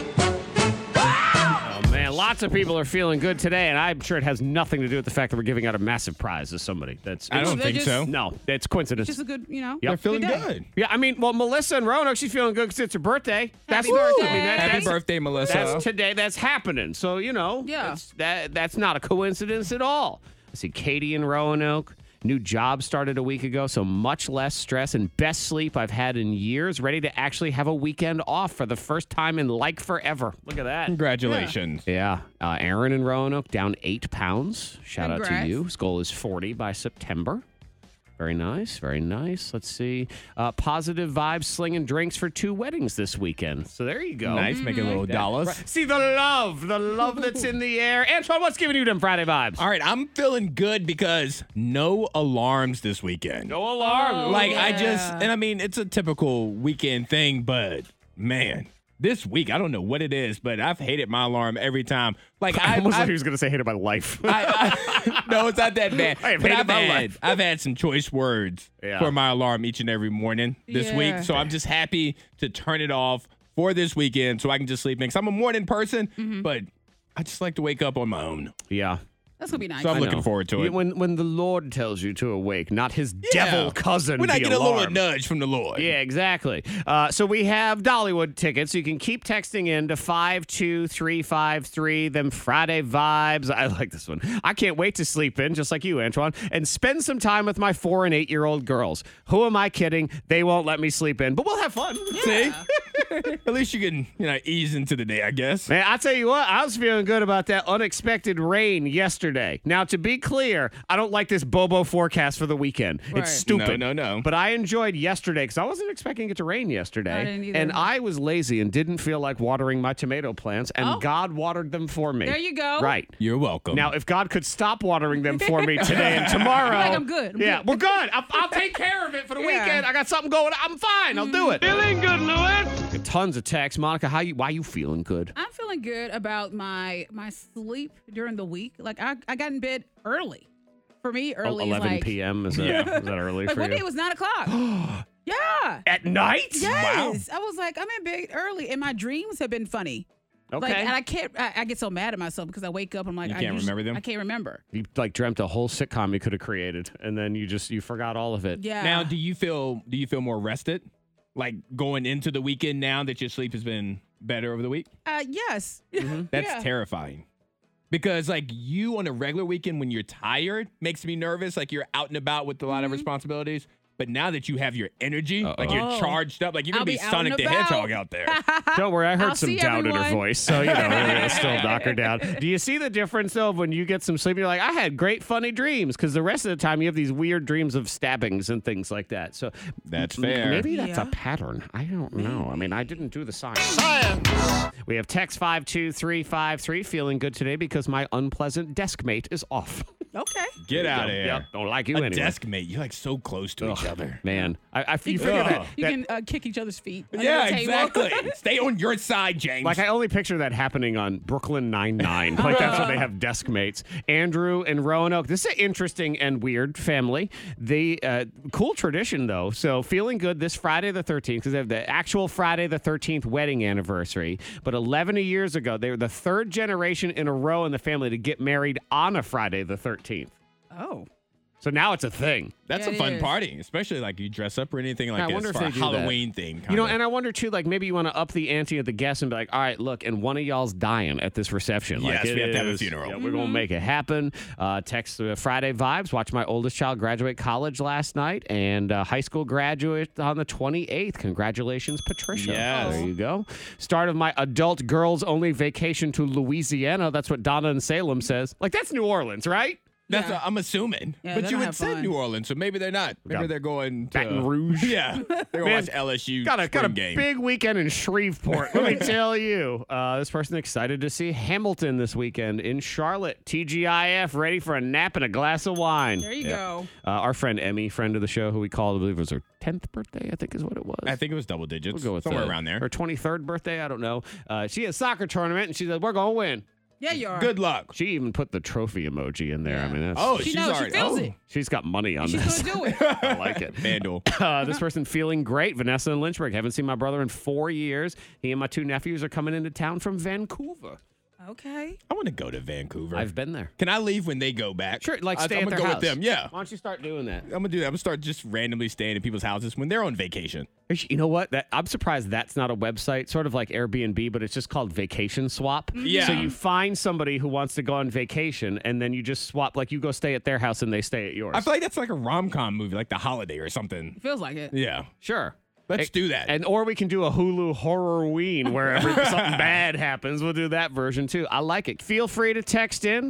Oh man, lots of people are feeling good today, and I'm sure it has nothing to do with the fact that we're giving out a massive prize to somebody. I don't they're think just- so. No, it's coincidence. Just a good, They're feeling day. good. Yeah, I mean, well, Melissa and Roanoke, she's feeling good because it's her birthday. That's Happy birthday. I mean, Happy that's- birthday, Melissa. That's today. That's happening. So, Yeah. that's not a coincidence at all. I see Katie in Roanoke. New job started a week ago, so much less stress and best sleep I've had in years. Ready to actually have a weekend off for the first time in like forever. Look at that. Congratulations. Yeah. Aaron in Roanoke down 8 pounds. Shout out to Congrats. you. His goal is 40 by September. Very nice. Very nice. Let's see. Positive vibes, slinging drinks for 2 weddings this weekend. So there you go. Nice, making little dollars. See the love that's in the air. Antoine, what's giving you them Friday vibes? All right, I'm feeling good because no alarms this weekend. No alarm. Like, Yeah. I mean, it's a typical weekend thing, but man, this week, I don't know what it is, but I've hated my alarm every time. Like, I almost thought he was going to say hated my life. no, it's not that bad. I have But hated my life. I've had some choice words Yeah. for my alarm each and every morning this Yeah. week. So I'm just happy to turn it off for this weekend so I can just sleep in. 'Cause I'm a morning person, but I just like to wake up on my own. Yeah. That's gonna be nice. So I'm I looking know. forward to it. When the Lord tells you to awake, not his Yeah. devil cousin. When I the get a little alarm. nudge from the Lord. Yeah, exactly. So we have Dollywood tickets. So you can keep texting in to 52353. Them Friday vibes. I like this one. I can't wait to sleep in, just like you, Antoine, and spend some time with my 4 and 8-year-old girls. Who am I kidding? They won't let me sleep in, but we'll have fun. See? At least you can, ease into the day, I guess. Man, I tell you what, I was feeling good about that unexpected rain yesterday. Now, to be clear, I don't like this Bobo forecast for the weekend. Right. It's stupid. No. But I enjoyed yesterday because I wasn't expecting it to rain yesterday. I didn't either. And I was lazy and didn't feel like watering my tomato plants, and Oh. God watered them for me. There you go. Right. You're welcome. Now, if God could stop watering them for me today and tomorrow. Like, I'm good. I'm yeah, good. we're good. I'll take care of it for the Yeah. weekend. I got something going. I'm fine. I'll do it. Feeling good, Lewis. Tons of texts. Monica, why you feeling good? I'm feeling good about my sleep during the week. Like I got in bed early. For me, early 11 is like p.m. Is that early like for one you? day it was 9 o'clock. Yeah. At night? Yes. I was like, I'm in bed early, and my dreams have been funny. Okay. Like, and I can't. I get so mad at myself because I wake up. I'm like, You can't remember them? I can't remember. You dreamt a whole sitcom you could have created, and then you forgot all of it. Yeah. Now, do you feel more rested? Like going into the weekend now that your sleep has been better over the week? Yes. That's Yeah. terrifying. Because like you on a regular weekend when you're tired makes me nervous. Like you're out and about with a lot of responsibilities. But now that you have your energy, like you're Oh. charged up, like you're I'll going to be be out Sonic and the about. Hedgehog out there. Don't worry, I heard I'll some see doubt in her everyone. voice, so it'll still knock her down. Do you see the difference though of when you get some sleep? You're like, I had great funny dreams, because the rest of the time you have these weird dreams of stabbings and things like that. So That's fair. Maybe that's a Yeah. pattern. I don't know. I mean, I didn't do the science. We have text 52353 feeling good today because my unpleasant desk mate is off. Okay. Get out of here. Yep, don't like you A anyway. desk mate. You're like so close to each other. Man, I you You figure Ugh. that. You can kick each other's feet. under Yeah, the table. exactly. Stay on your side, James. Like, I only picture that happening on Brooklyn Nine-Nine. Like, that's when they have desk mates. Andrew and Roanoke. This is an interesting and weird family. The cool tradition, though. So, feeling good this Friday the 13th, because they have the actual Friday the 13th wedding anniversary. But 11 years ago, they were the 3rd generation in a row in the family to get married on a Friday the 13th. Oh. So now it's a thing. That's Yeah, a it fun is. party, especially like you dress up or anything like I this wonder if for they a do that. Halloween thing. You know, and I wonder too, like maybe you want to up the ante of the guests and be like, all right, look, and one of y'all's dying at this reception. Yes, like, we have to have a is- funeral. Yeah, we're going to make it happen. Text Friday vibes. Watch my oldest child graduate college last night and high school graduate on the 28th. Congratulations, Patricia. Yes. There you go. Start of my adult girls only vacation to Louisiana. That's what Donna in Salem says. Like, that's New Orleans, right? That's Yeah. I'm assuming. Yeah, But they you don't would have said fun. New Orleans, so maybe they're not. Maybe got they're going to Baton Rouge. Yeah, they're going Man, to watch LSU Got a spring game. big weekend in Shreveport. Let me tell you. This person excited to see Hamilton this weekend in Charlotte. TGIF, ready for a nap and a glass of wine. There you go. Our friend Emmy, friend of the show, who we called, I believe it was her 10th birthday, I think is what it was. I think it was double digits. We'll go with somewhere that. around there. Her 23rd birthday, I don't know. She had a soccer tournament, and she said, we're going to win. Yeah, you are. Good luck. She even put the trophy emoji in there. I mean, that's, Oh, She she's knows. She already. feels oh, it. she's got money on She's this. going to do it. I like it. FanDuel. This person feeling great. Vanessa and Lynchburg. Haven't seen my brother in 4 years. He and my two nephews are coming into town from Vancouver. Okay. I want to go to Vancouver. I've been there. Can I leave when they go back? Sure, like stay I'm at their gonna go house. with them. Yeah. Why don't you start doing that? I'm gonna do that. I'm gonna start just randomly staying at people's houses when they're on vacation. You know what? I'm surprised that's not a website, sort of like Airbnb, but it's just called Vacation Swap. Yeah. So you find somebody who wants to go on vacation, and then you just swap. Like you go stay at their house, and they stay at yours. I feel like that's like a rom-com movie, like The Holiday or something. Feels like it. Yeah. Sure. Let's do that. And or we can do a Hulu Horrorween where something bad happens. We'll do that version too. I like it. Feel free to text in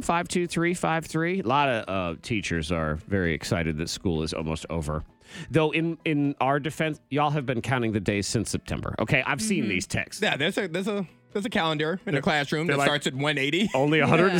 52353. A lot of teachers are very excited that school is almost over. Though in our defense, y'all have been counting the days since September. Okay, I've seen these texts. Yeah, there's a calendar in the classroom that like- starts at 180. Only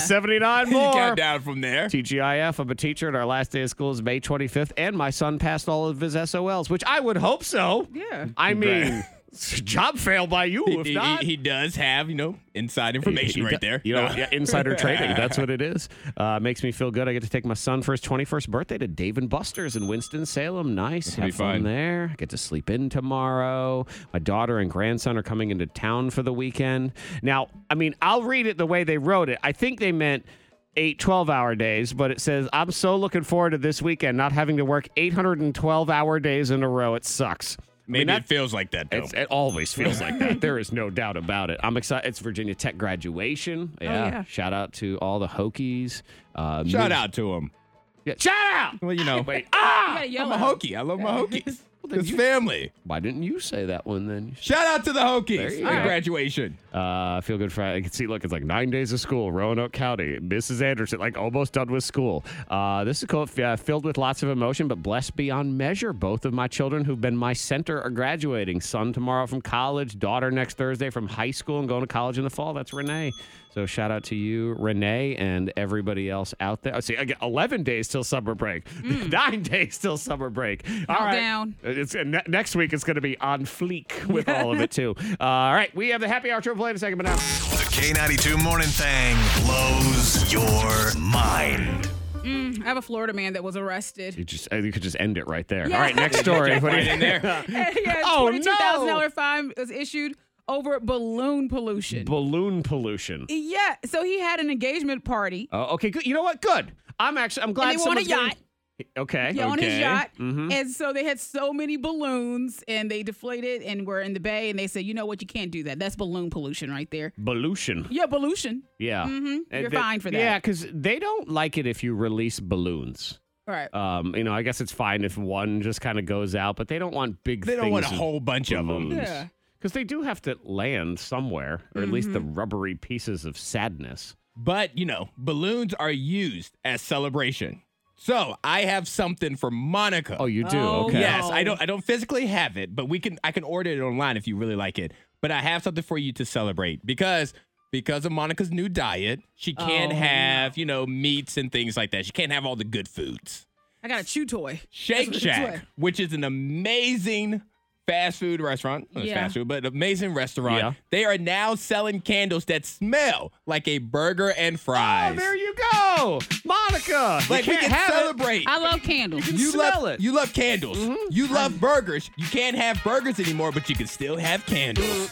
179 You more. count down from there. TGIF, I'm a teacher, and our last day of school is May 25th, and my son passed all of his SOLs, which I would hope so. Yeah. I mean, job fail by you, if not. He does have, inside information right there. Yeah, insider trading. That's what it is. Makes me feel good. I get to take my son for his 21st birthday to Dave & Buster's in Winston-Salem. Nice. gonna Have be fun fun. there. I get to sleep in tomorrow. My daughter and grandson are coming into town for the weekend. Now, I mean, I'll read it the way they wrote it. I think they meant 8 12-hour days, but it says, I'm so looking forward to this weekend, not having to work 812-hour days in a row. It sucks. Maybe that- it feels like that, though. It always feels like that. There is no doubt about it. I'm excited. It's Virginia Tech graduation. yeah. Shout out to all the Hokies. Shout out to him. Yeah. Shout out. Well, Wait. You gotta yell I'm a out. Hokie. I love my Hokies. It's family. Why didn't you say that one then? Shout out to the Hokies you at go. graduation. Feel good Friday. You can see, look, it's like 9 days of school, Roanoke County. Mrs. Anderson, like almost done with school. This is cool, filled with lots of emotion, but blessed beyond measure. Both of my children who've been my center are graduating. Son tomorrow from college, daughter next Thursday from high school and going to college in the fall. That's Renee. So shout out to you, Renee, and everybody else out there. See, again, 11 days till summer break. 9 days till summer break. All right. Countdown. It's next week. It's going to be on fleek with all of it too. All right, we have the happy hour triple play in a second, but now The K92 Morning Thang blows your mind. I have a Florida man that was arrested. you could just end it right there. Yeah. All right, next story. What do Right you- in there. Yeah, Oh, $22,000 fine was issued over balloon pollution. Balloon pollution. Yeah, so he had an engagement party. Okay, good. You know what? Good. I'm glad. And they won a someone's getting- yacht. Okay. Yeah, on his Okay. yacht. Mm-hmm. And so they had so many balloons and they deflated and were in the bay and they said, you know what, you can't do that. That's balloon pollution right there. Pollution. Yeah, pollution. Yeah. You're fine for that. Yeah, because they don't like it if you release balloons. Right. I guess it's fine if one just kind of goes out, but they don't want big They things. don't want a of whole bunch of them. balloons. Yeah. Because they do have to land somewhere, or at least the rubbery pieces of sadness. But, balloons are used as celebration. So I have something for Monica. Oh, you do? Oh, Okay. Yes, No. I don't physically have it, but I can order it online if you really like it. But I have something for you to celebrate because of Monica's new diet, she can't have, meats and things like that. She can't have all the good foods. I got a chew toy. Shake That's what it's Shack, like. which is an amazing fast food restaurant. Well, it's Yeah. fast food, but amazing restaurant. Yeah. They are now selling candles that smell like a burger and fries. Oh, there you go, Monica. Like we can celebrate. I love candles. You smell it. You love candles. You love burgers. You can't have burgers anymore, but you can still have candles.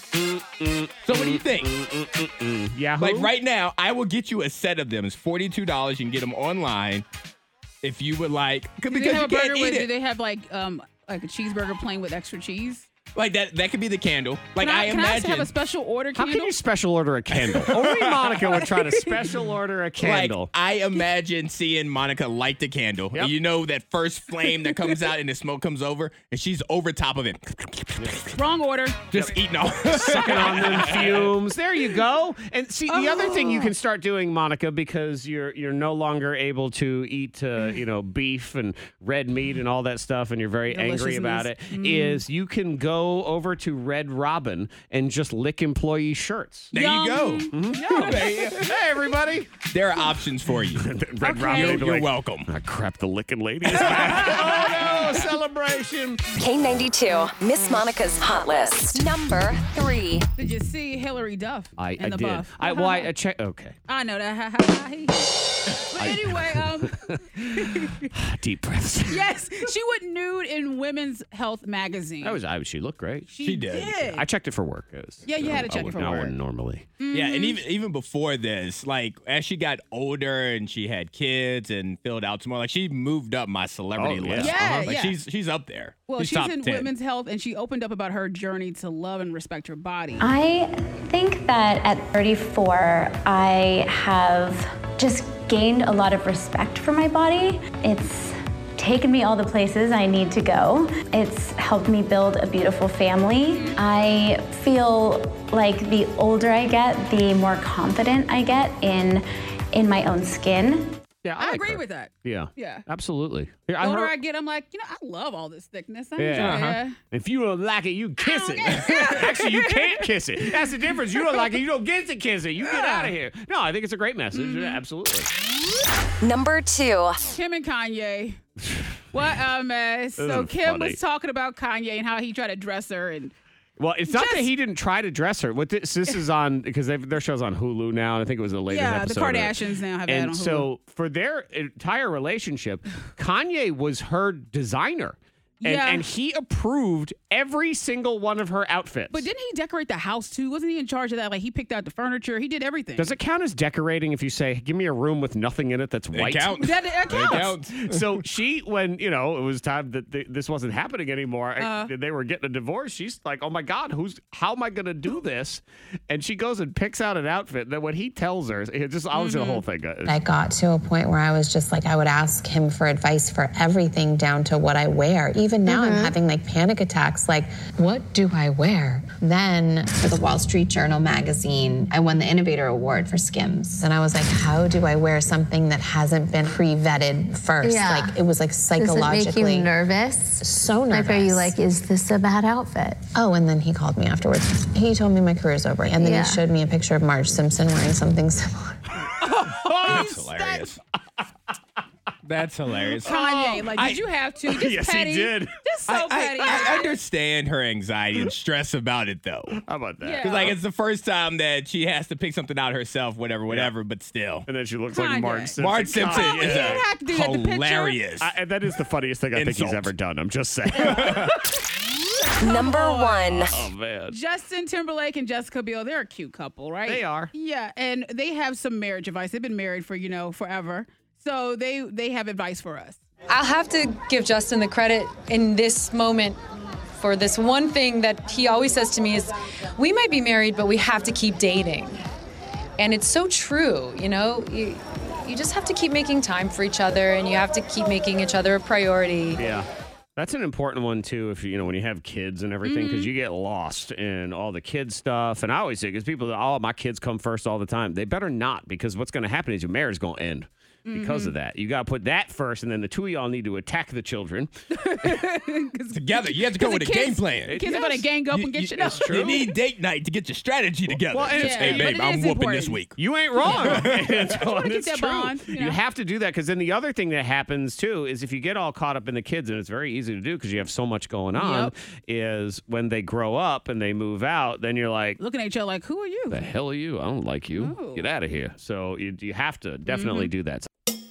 So what do you think? Yahoo. Like right now, I will get you a set of them. It's $42. You can get them online. if you would like, Do because they have you a can't burger eat with? it. Do they have like a cheeseburger plain with extra cheese? Like that could be the candle. Like Can I imagine. have a special order How candle? can you special order a candle? Only Monica would try to special order a candle. Like, I imagine seeing Monica light the candle. Yep. And you know that first flame that comes out and the smoke comes over, and she's over top of it. Wrong order. Just eating all. Sucking on them fumes. There you go. And see, the other thing you can start doing, Monica, because you're no longer able to eat, beef and red meat and all that stuff, and you're very angry about it, is you can go over to Red Robin and just lick employee shirts. There you go. Hey, everybody. There are options for you. Red Robin. they'd be You're like, welcome. "Ah, crap, the licking lady is back. Oh, no, celebration. K92, Miss Monica's Hot List. Number 3. Did you see Hillary Duff I in the did. buff? I checked. Okay. I know that. But anyway, Deep breaths. yes, she went nude in Women's Health magazine. She looked great. She did. I checked it for work. Yeah, you had to check it for I work. wouldn't normally. Yeah, and even before this, like as she got older and she had kids and filled out some more, like she moved up my celebrity Oh, yeah. list. Yeah, Like yeah. she's up there. Well, she's top in 10. Women's Health, and she opened up about her journey to love and respect her body. I think that at 34, I have just gained a lot of respect for my body. It's taken me all the places I need to go. It's helped me build a beautiful family. I feel like the older I get, the more confident I get in my own skin. Yeah, I like agree her. with that. Yeah. Yeah. Absolutely. The older I get, I'm like, I love all this thickness. I enjoy it. If you don't like it, you kiss it. Actually, you can't kiss it. That's the difference. You don't like it, you don't get to kiss it. You get out of here. No, I think it's a great message. Yeah, absolutely. Number 2. Kim and Kanye. What a mess. So Kim funny. was talking about Kanye and how he tried to dress her, and Well, it's not that he didn't try to dress her. What this is on, because their show's on Hulu now, and I think it was the latest yeah, the episode. Kardashians now have that on And Hulu. so for their entire relationship, Kanye was her designer. And, Yeah. and he approved every single one of her outfits. But didn't he decorate the house too? Wasn't he in charge of that? Like he picked out the furniture. He did everything. Does it count as decorating if you say, give me a room with nothing in it that's white? counts. That counts. So she, when, it was time that this wasn't happening anymore, and they were getting a divorce, she's like, oh my God, how am I going to do this? And she goes and picks out an outfit. And then when he tells her, I'll listen to the whole thing. I got to a point where I was just like, I would ask him for advice for everything down to what I wear. Even now I'm having like panic attacks, like, what do I wear? Then for the Wall Street Journal magazine, I won the Innovator Award for Skims. And I was like, how do I wear something that hasn't been pre-vetted first? Yeah. Like it was like psychologically. Does it make you nervous? So nervous. Like, are you like, is this a bad outfit? Oh, and then he called me afterwards. He told me my career's over. And then Yeah. he showed me a picture of Marge Simpson wearing something similar. That's hilarious. That's hilarious. Kanye, like, did you have to? Just Yes, he petty. did. Just so petty. I understand her anxiety and stress about it, though. How about that? Yeah. Because, like, it's the first time that she has to pick something out herself, whatever, but still. And then she looks Kanye. like Marge Simpson. Marge Simpson Kanye. he is didn't have to do that. The picture. hilarious. And that is the funniest thing I think he's Insult. ever done. I'm just saying. Number 1. Oh, man. Justin Timberlake and Jessica Biel, they're a cute couple, right? They are. Yeah, and they have some marriage advice. They've been married for, forever. So they have advice for us. I'll have to give Justin the credit in this moment for this one thing that he always says to me is, we might be married, but we have to keep dating. And it's so true, you just have to keep making time for each other, and you have to keep making each other a priority. Yeah. That's an important one, too, if when you have kids and everything, because you get lost in all the kid stuff. And I always say, because people, my kids come first all the time. They better not, because what's going to happen is your marriage is going to end. Because of that. You got to put that first, and then the two of y'all need to attack the children. Together. You have to go with a game plan. Kids are going to gang up and get shit up. You need date night to get your strategy together. Well, and it's- hey, but babe, it I'm is whooping important. this week. You ain't wrong. It's keep that true. bond, You have to do that, because then the other thing that happens, too, is if you get all caught up in the kids, and it's very easy to do because you have so much going on, Yep. is when they grow up and they move out, then you're like, Looking at each other like, who are you? the hell are you? I don't like you. Oh. Get out of here. So you have to definitely do that.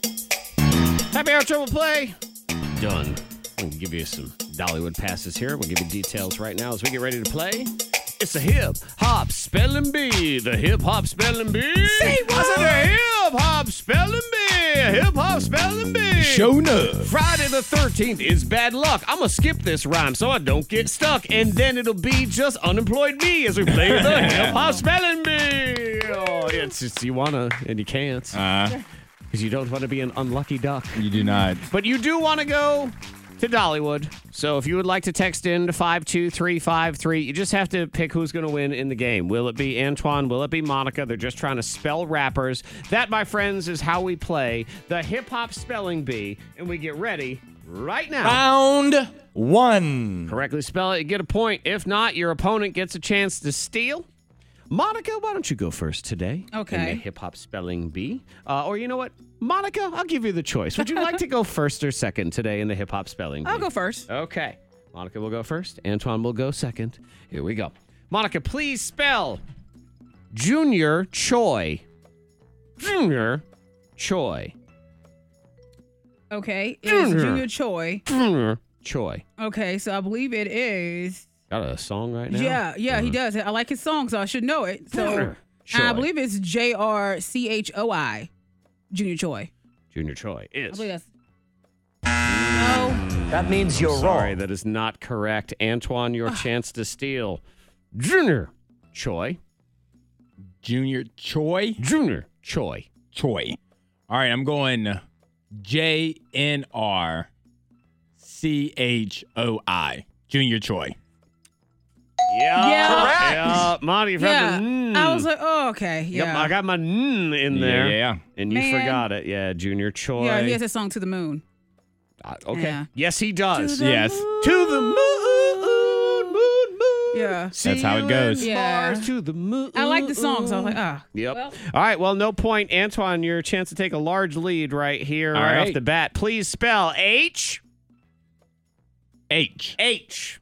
Happy Hour Triple Play. Done. We'll give you some Dollywood passes here. We'll give you details right now as we get ready to play. It's the Hip Hop Spelling Bee. The Hip Hop Spelling Bee. Say what? I said the Hip Hop Spelling Bee. a hip hop spelling bee. Show enough. Friday the 13th is bad luck. I'm going to skip this rhyme so I don't get stuck. And then it'll be just unemployed me as we play the hip hop spelling bee. Oh, it's just you want to and you can't. Because you don't want to be an unlucky duck. You do not. But you do want to go to Dollywood. So if you would like to text in to 52353, you just have to pick who's going to win in the game. Will it be Antoine? Will it be Monica? They're just trying to spell rappers. That, my friends, is how we play the hip-hop spelling bee. And we get ready right now. Round 1. Correctly spell it, you get a point. If not, your opponent gets a chance to steal. Monica, why don't you go first today? Okay. In the hip-hop spelling bee. Or you know what? Monica, I'll give you the choice. Would you like to go first or second today in the hip-hop spelling bee? I'll go first. Okay. Monica will go first. Antoine will go second. Here we go. Monica, please spell Junior Choi. Junior Choi. Okay. It's Junior Choi. Junior Choi. Okay, so I believe it is. Got a song right now? Yeah, he does. I like his song, so I should know it. So I believe it's JRCHOI. Junior Choi. Junior Choi I is. believe that's. No. That means you're Sorry, wrong. that is not correct. Antoine, your chance to steal. Junior Choi. Junior Choi. Junior Choi. Choi. All right, I'm going JNRCHOI. Junior Choi. Yeah. Correct. Yeah. Monty, you forgot the I was like, oh, okay. Yeah. Yep, I got my in there. Yeah. And you Man. forgot it. Yeah, Junior Choi. Yeah, he has a song To the Moon. Okay. Yeah. Yes, he does. Yes. To the moon, moon, moon. Yeah. That's how it goes. Yeah. Stars to the moon. I like the song, so I was like, Yep. Well. All right. Well, no point. Antoine, your chance to take a large lead right here, All right off right. the bat. Please spell H. H. H.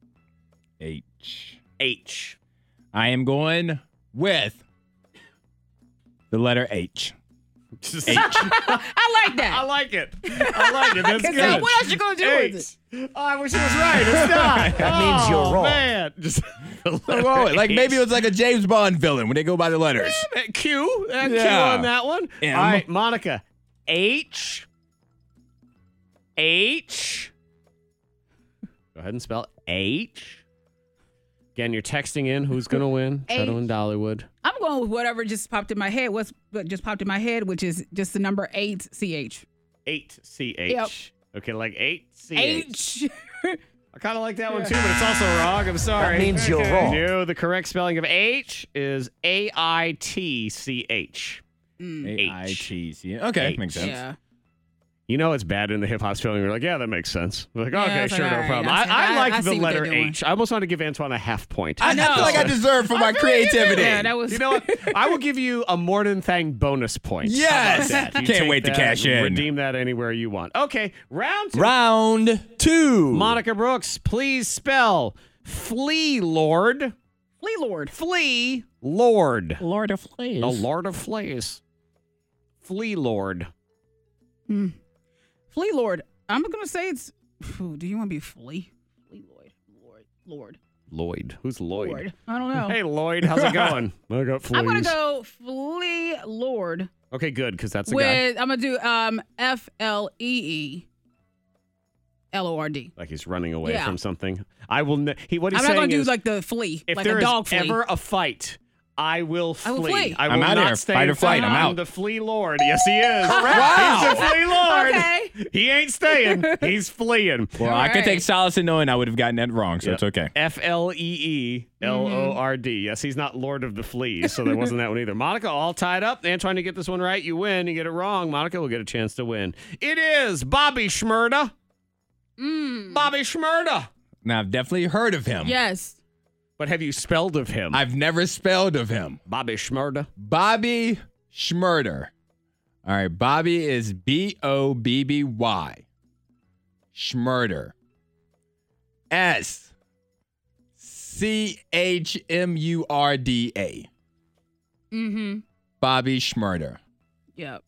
H. H. I am going with the letter H. H. I like that. I like it. I like it. That's 'Cause, good. what else you gonna do with it? Oh, I wish it was right. It's not. That means you're wrong. Man. Just Like maybe it was like a James Bond villain when they go by the letters. Q. Q Yeah. on that one. M. All right, Monica. H. H. Go ahead and spell H. Again, you're texting in who's going to win. Shadow and Dollywood. I'm going with whatever just popped in my head. What just popped in my head, which is just the number 8CH. 8CH. Yep. Okay, like 8CH. H. I kind of like that one too, but it's also wrong. I'm sorry. That means you're wrong. No, the correct spelling of H is AITCH. AITC. Okay, H. makes sense. Yeah. You know it's bad in the hip hop spelling. We're like, yeah, that makes sense. We're like, okay, it's sure, like, no all right, problem. I I like see the what they're letter doing. H. I almost want to give Antoine a half point. I feel like I deserve for my creativity. Yeah, that was. You know what? I will give you a Morning Thang bonus point. Yes. How about that? You Can't take wait to that, cash in. Redeem that anywhere you want. Okay, round 2. Round 2. Monica Brooks, please spell Flea Lord. Flea Lord. Flea Lord. Lord of Flays. The Lord of Flays. Flea Lord. Flea Lord. I'm going to say it's. Do you want to be Flea? Flea Lloyd. Lord. Lloyd. Who's Lloyd? Lord. I don't know. Hey, Lloyd. How's it going? I got fleas. I'm going to go Flea Lord. Okay, good, because that's the guy. I'm going to do FLEE LORD. Like he's running away Yeah. from something. I will. What he's I'm saying not going to do is, like the flea, if like there a is dog flea. ever a fight, I will flee. I will flee. I will I'm out not here. stay Fight in or flight. front. I'm out. the Flea Lord. Yes, he is. Wow. He's the Flea Lord. Okay. He ain't staying. He's fleeing. Well, I can take solace in knowing I would have gotten that wrong, so it's okay. FLEE LORD. Yes, he's not Lord of the Fleas, so there wasn't that one either. Monica, all tied up. And trying to get this one right, you win. You get it wrong, Monica will get a chance to win. It is Bobby Shmurda. Bobby Shmurda. Now, I've definitely heard of him. Yes. But have you spelled of him? I've never spelled of him. Bobby Shmurda. Bobby Shmurder. All right, Bobby is BOBBY. Shmurder. SCHMURDA. Bobby Shmurder. Yep.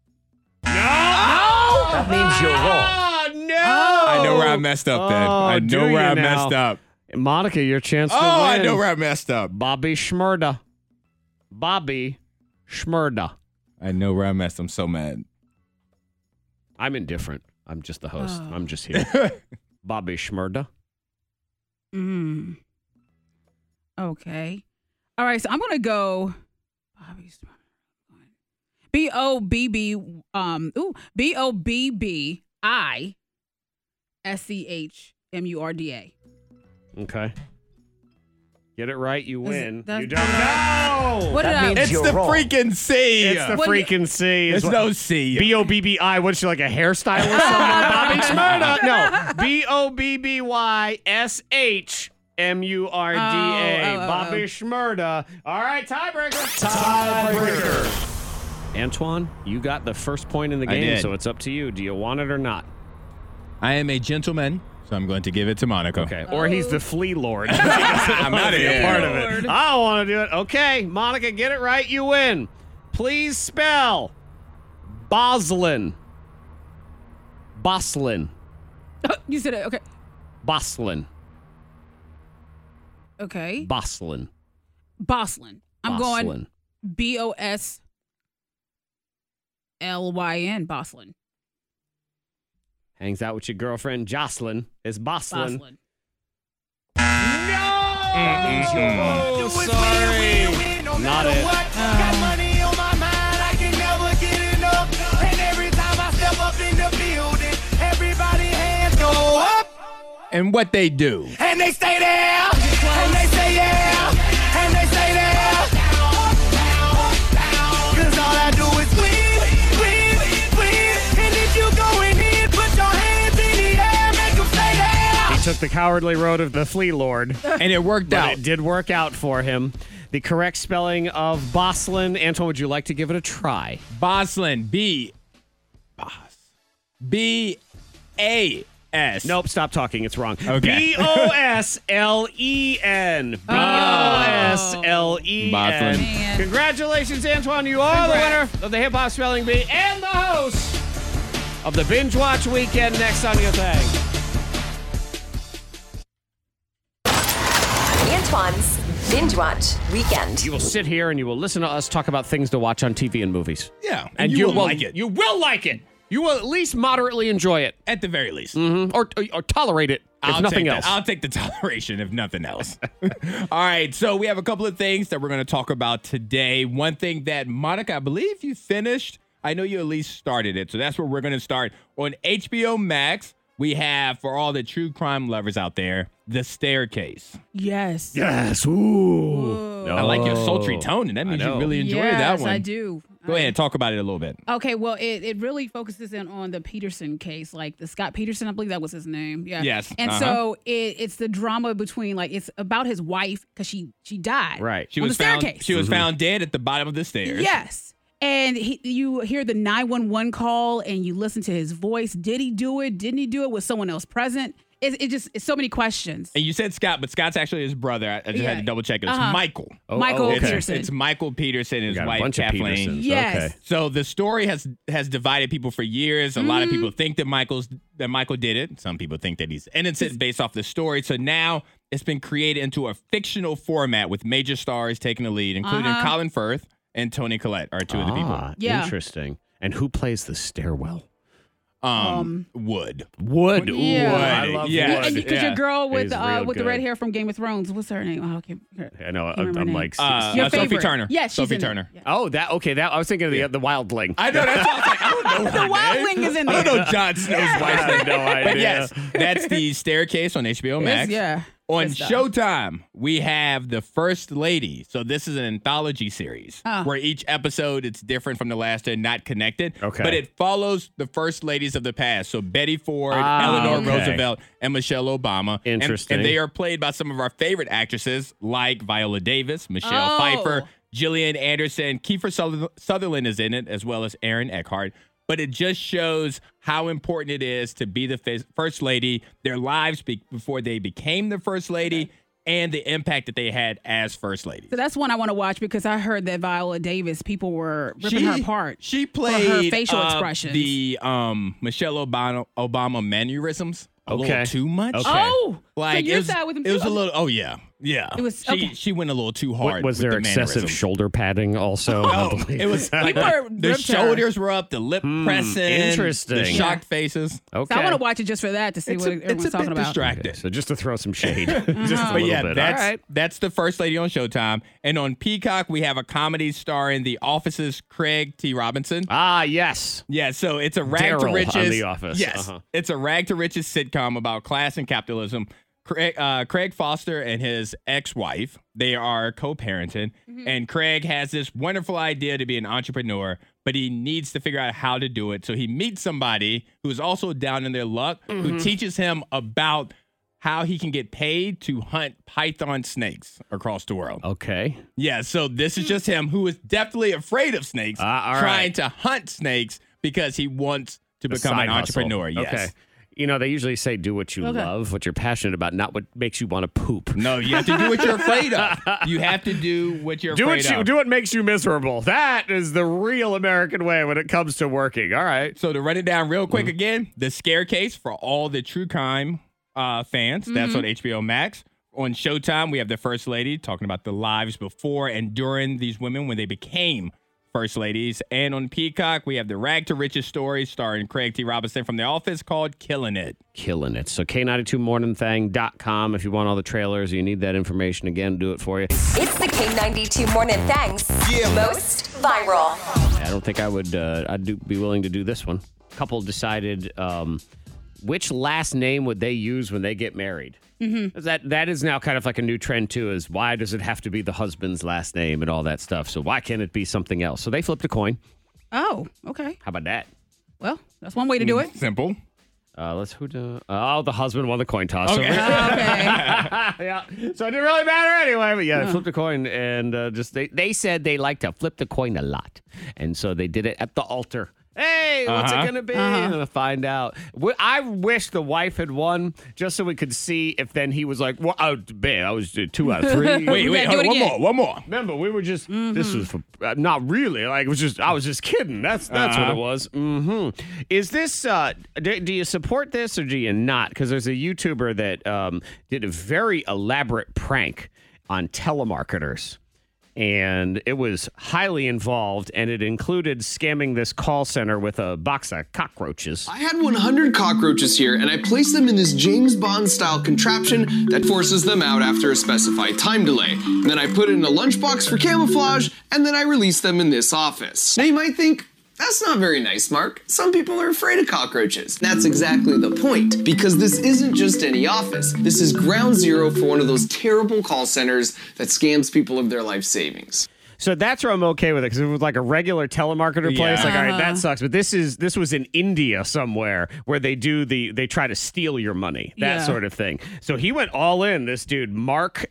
That means you're wrong. Oh, no. I know where I messed up then. I do know where you I now? messed up. Monica, your chance to win. Oh, I know where I messed up. Bobby Shmurda. Bobby Shmurda. I know where I messed. I'm so mad. I'm indifferent. I'm just the host. I'm just here. Bobby Shmurda. Okay. All right, so I'm going to go Bobby Shmurda. BOBBISCHMURDA. Okay. Get it right, you win. that's- You don't know. What did I? It's the freaking C. It's the freaking C. There's no C. BOBBI. What's she, like a hairstylist? Bobby Shmurda. No. BOBBYSHMURDA. Bobby Shmurda. All right, tiebreaker. Antoine, you got the first point in the I game, did. so it's up to you. Do you want it or not? I am a gentleman, so I'm going to give it to Monica. Okay. Or he's the flea lord. I'm not a part of it. I don't want to do it. Okay, Monica, get it right. You win. Please spell Boslin. Boslin. You said it. Okay. Boslin. Okay. Boslin. Boslin. I'm Boslin. going BOSLYN. Boslin. Hangs out with your girlfriend Jocelyn. It's Boslin. Boslin. Oh, sorry. Not it. Got money on my mind, I can never get enough. And every time I step up in the building, everybody hands go up. And what they do. And they stay there. And they say yeah. And they say there. Cause all I do is win. And if you going in, put your hands in the air, make them stay there. He took the cowardly road of the flea lord. And it worked But out. it did work out for him. The correct spelling of Boslin. Antoine, would you like to give it a try? Boslin. B-A-S. Nope, stop talking. It's wrong. Okay. B-O-S-L-E-N. B-O-S-L-E-N. Boslin. Congratulations, Antoine. You are the winner of the Hip Hop Spelling Bee and the host of the Binge Watch Weekend next on your thing. Antoine's Binge Watch Weekend. You will sit here and you will listen to us talk about things to watch on TV and movies. Yeah. And you will like it. You will like it. You will at least moderately enjoy it. At the very least. Mm-hmm. Or tolerate it, if nothing else. I'll take the toleration, if nothing else. All right, so we have a couple of things that we're going to talk about today. One thing that, Monica, I believe you finished. I know you at least started it, so that's where we're going to start. On HBO Max, we have, for all the true crime lovers out there, The Staircase. Yes. Yes. Ooh. I like your sultry tone, and that means you really enjoyed that one. I do. Go ahead, talk about it a little bit. Okay, well, it really focuses in on the Peterson case, like the Scott Peterson, I believe that was his name. Yeah. Yes. And so it's the drama between, like, it's about his wife because she died. Right. She on was the found. staircase. She was found dead at the bottom of the stairs. Yes. And you hear the 911 call and you listen to his voice. Did he do it? Didn't he do it? Was someone else present? It's so many questions. And you said Scott, but Scott's actually his brother. I just had to double check it. It's Michael. Michael Peterson. It's Michael Peterson and his Got a wife bunch of Kathleen. Petersons. Yes. Okay. So the story has divided people for years. A lot of people think that Michael did it. Some people think that he's innocent based off the story. So now it's been created into a fictional format with major stars taking the lead, including Colin Firth and Toni Collette are two of the people. Yeah. Interesting. And who plays the stairwell? Wood. Wood. Ooh, Yeah. I love Yeah. Wood. Because your girl with He's real the good. red hair from Game of Thrones, what's her name? Oh, okay. I know. Can't remember I'm her like. name. Your Sophie favorite. Turner. Yeah, she's Sophie in it. Turner. Yeah. Oh, that okay. That I was thinking of the wildling. I know. That's what I was like. I don't know. The wildling is in there. I don't know Jon Snow's I wife's had name. no idea. But yes, that's The Staircase on HBO Max. Yeah. On Good stuff. Showtime, we have The First Lady. So this is an anthology series where each episode it's different from the last. They're not connected. Okay. But it follows the first ladies of the past. So Betty Ford, Eleanor okay. Roosevelt, and Michelle Obama. Interesting. And they are played by some of our favorite actresses like Viola Davis, Michelle Oh. Pfeiffer, Gillian Anderson, Kiefer Sutherland is in it, as well as Aaron Eckhart. But it just shows how important it is to be the first lady, their lives before they became the first lady, and the impact that they had as first ladies. So that's one I want to watch because I heard that Viola Davis, people were ripping her apart. She for played her facial expressions. the Michelle Obama mannerisms a Okay. little too much. Okay. Oh, Like so it you're was, side with him it was too. a little. Oh yeah. Yeah. It was she went a little too hard. Was with there the excessive mannerism. shoulder padding also? No, it was like the shoulders were up, the lip pressing, interesting. the shocked faces. Okay. So I want to watch it just for that to see what everyone's talking about. Distracted. Okay, so just to throw some shade. Just a But little yeah, bit. that's All right. that's the first lady on Showtime. And on Peacock, we have a comedy starring The Office's Craig T. Robinson. Ah, yes. Yeah, so it's a rag to Daryl riches. on The Office. Yes, Uh-huh. it's a rag to riches sitcom about class and capitalism. Craig Foster and his ex-wife, they are co-parenting, and Craig has this wonderful idea to be an entrepreneur, but he needs to figure out how to do it. So he meets somebody who's also down in their luck, who teaches him about how he can get paid to hunt python snakes across the world. Okay. Yeah, so this is just him who is definitely afraid of snakes, all trying right. to hunt snakes because he wants to A become side an entrepreneur. hustle. Yes. Okay. You know, they usually say do what you love, what you're passionate about, not what makes you want to poop. No, you have to do what you're afraid of. You have to do what you're afraid of. Do what makes you miserable. That is the real American way when it comes to working. All right. So to run it down real quick again, The Scare Case for all the true crime fans. That's on HBO Max. On Showtime, we have The First Lady talking about the lives before and during these women when they became First Ladies. And on Peacock, we have the Rag to Riches story starring Craig T. Robinson from The Office called Killing It. Killing it. So K92morningthang.com if you want all the trailers, you need that information again, do it for you. It's the K92 Morning Thangs most viral. I don't think I would be willing to do this one. Couple decided which last name would they use when they get married. That is now kind of like a new trend too, is why does it have to be the husband's last name and all that stuff? So why can't it be something else? So they flipped a coin. Oh, okay. How about that? Well, that's one way to do it. Simple. The husband won the coin toss. Okay. So, yeah. So it didn't really matter anyway. But yeah, they flipped a coin and they said they like to flip the coin a lot. And so they did it at the altar. Hey, what's it going to be? I'm going to find out. I wish the wife had won just so we could see if then he was like, well, man, I was 2 out of 3. Wait, hold on, one more. Remember, we were just, this was for, not really. Like, it was just, I was just kidding. That's what it was. Is this, do you support this or do you not? Because there's a YouTuber that did a very elaborate prank on telemarketers. And it was highly involved, and it included scamming this call center with a box of cockroaches. I had 100 cockroaches here, and I placed them in this James Bond-style contraption that forces them out after a specified time delay. And then I put it in a lunchbox for camouflage, and then I released them in this office. Now you might think, that's not very nice, Mark. Some people are afraid of cockroaches. That's exactly the point, because this isn't just any office. This is ground zero for one of those terrible call centers that scams people of their life savings. So that's where I'm okay with it, because it was like a regular telemarketer place. Like, all right, that sucks. But this was in India somewhere where they try to steal your money, that sort of thing. So he went all in. This dude, Mark,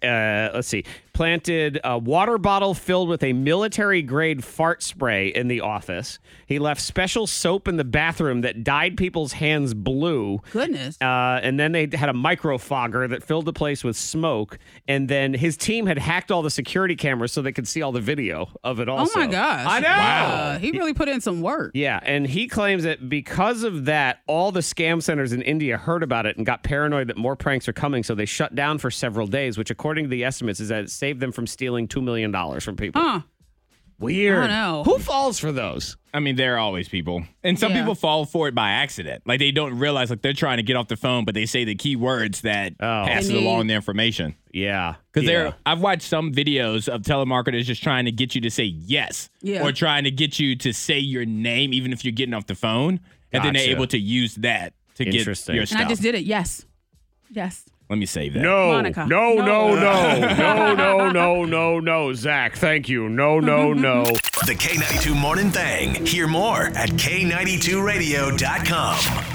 planted a water bottle filled with a military-grade fart spray in the office. He left special soap in the bathroom that dyed people's hands blue. Goodness. And then they had a microfogger that filled the place with smoke. And then his team had hacked all the security cameras so they could see all the video of it also. Oh, my gosh. I know. Wow. He really put in some work. Yeah, and he claims that because of that, all the scam centers in India heard about it and got paranoid that more pranks are coming, so they shut down for several days, which according to the estimates is that it saved them from stealing $2 million from people. Huh. Weird. I don't know. Who falls for those? I mean, there are always people. And some people fall for it by accident. Like, they don't realize, like, they're trying to get off the phone, but they say the key words that passes along the information. Yeah. Because I've watched some videos of telemarketers just trying to get you to say yes. Yeah. Or trying to get you to say your name, even if you're getting off the phone. And then they're able to use that to get your stuff. And I just did it. Yes. Let me save that. No, Monica. no, Zach, thank you. No. The K92 Morning Thang. Hear more at K92Radio.com.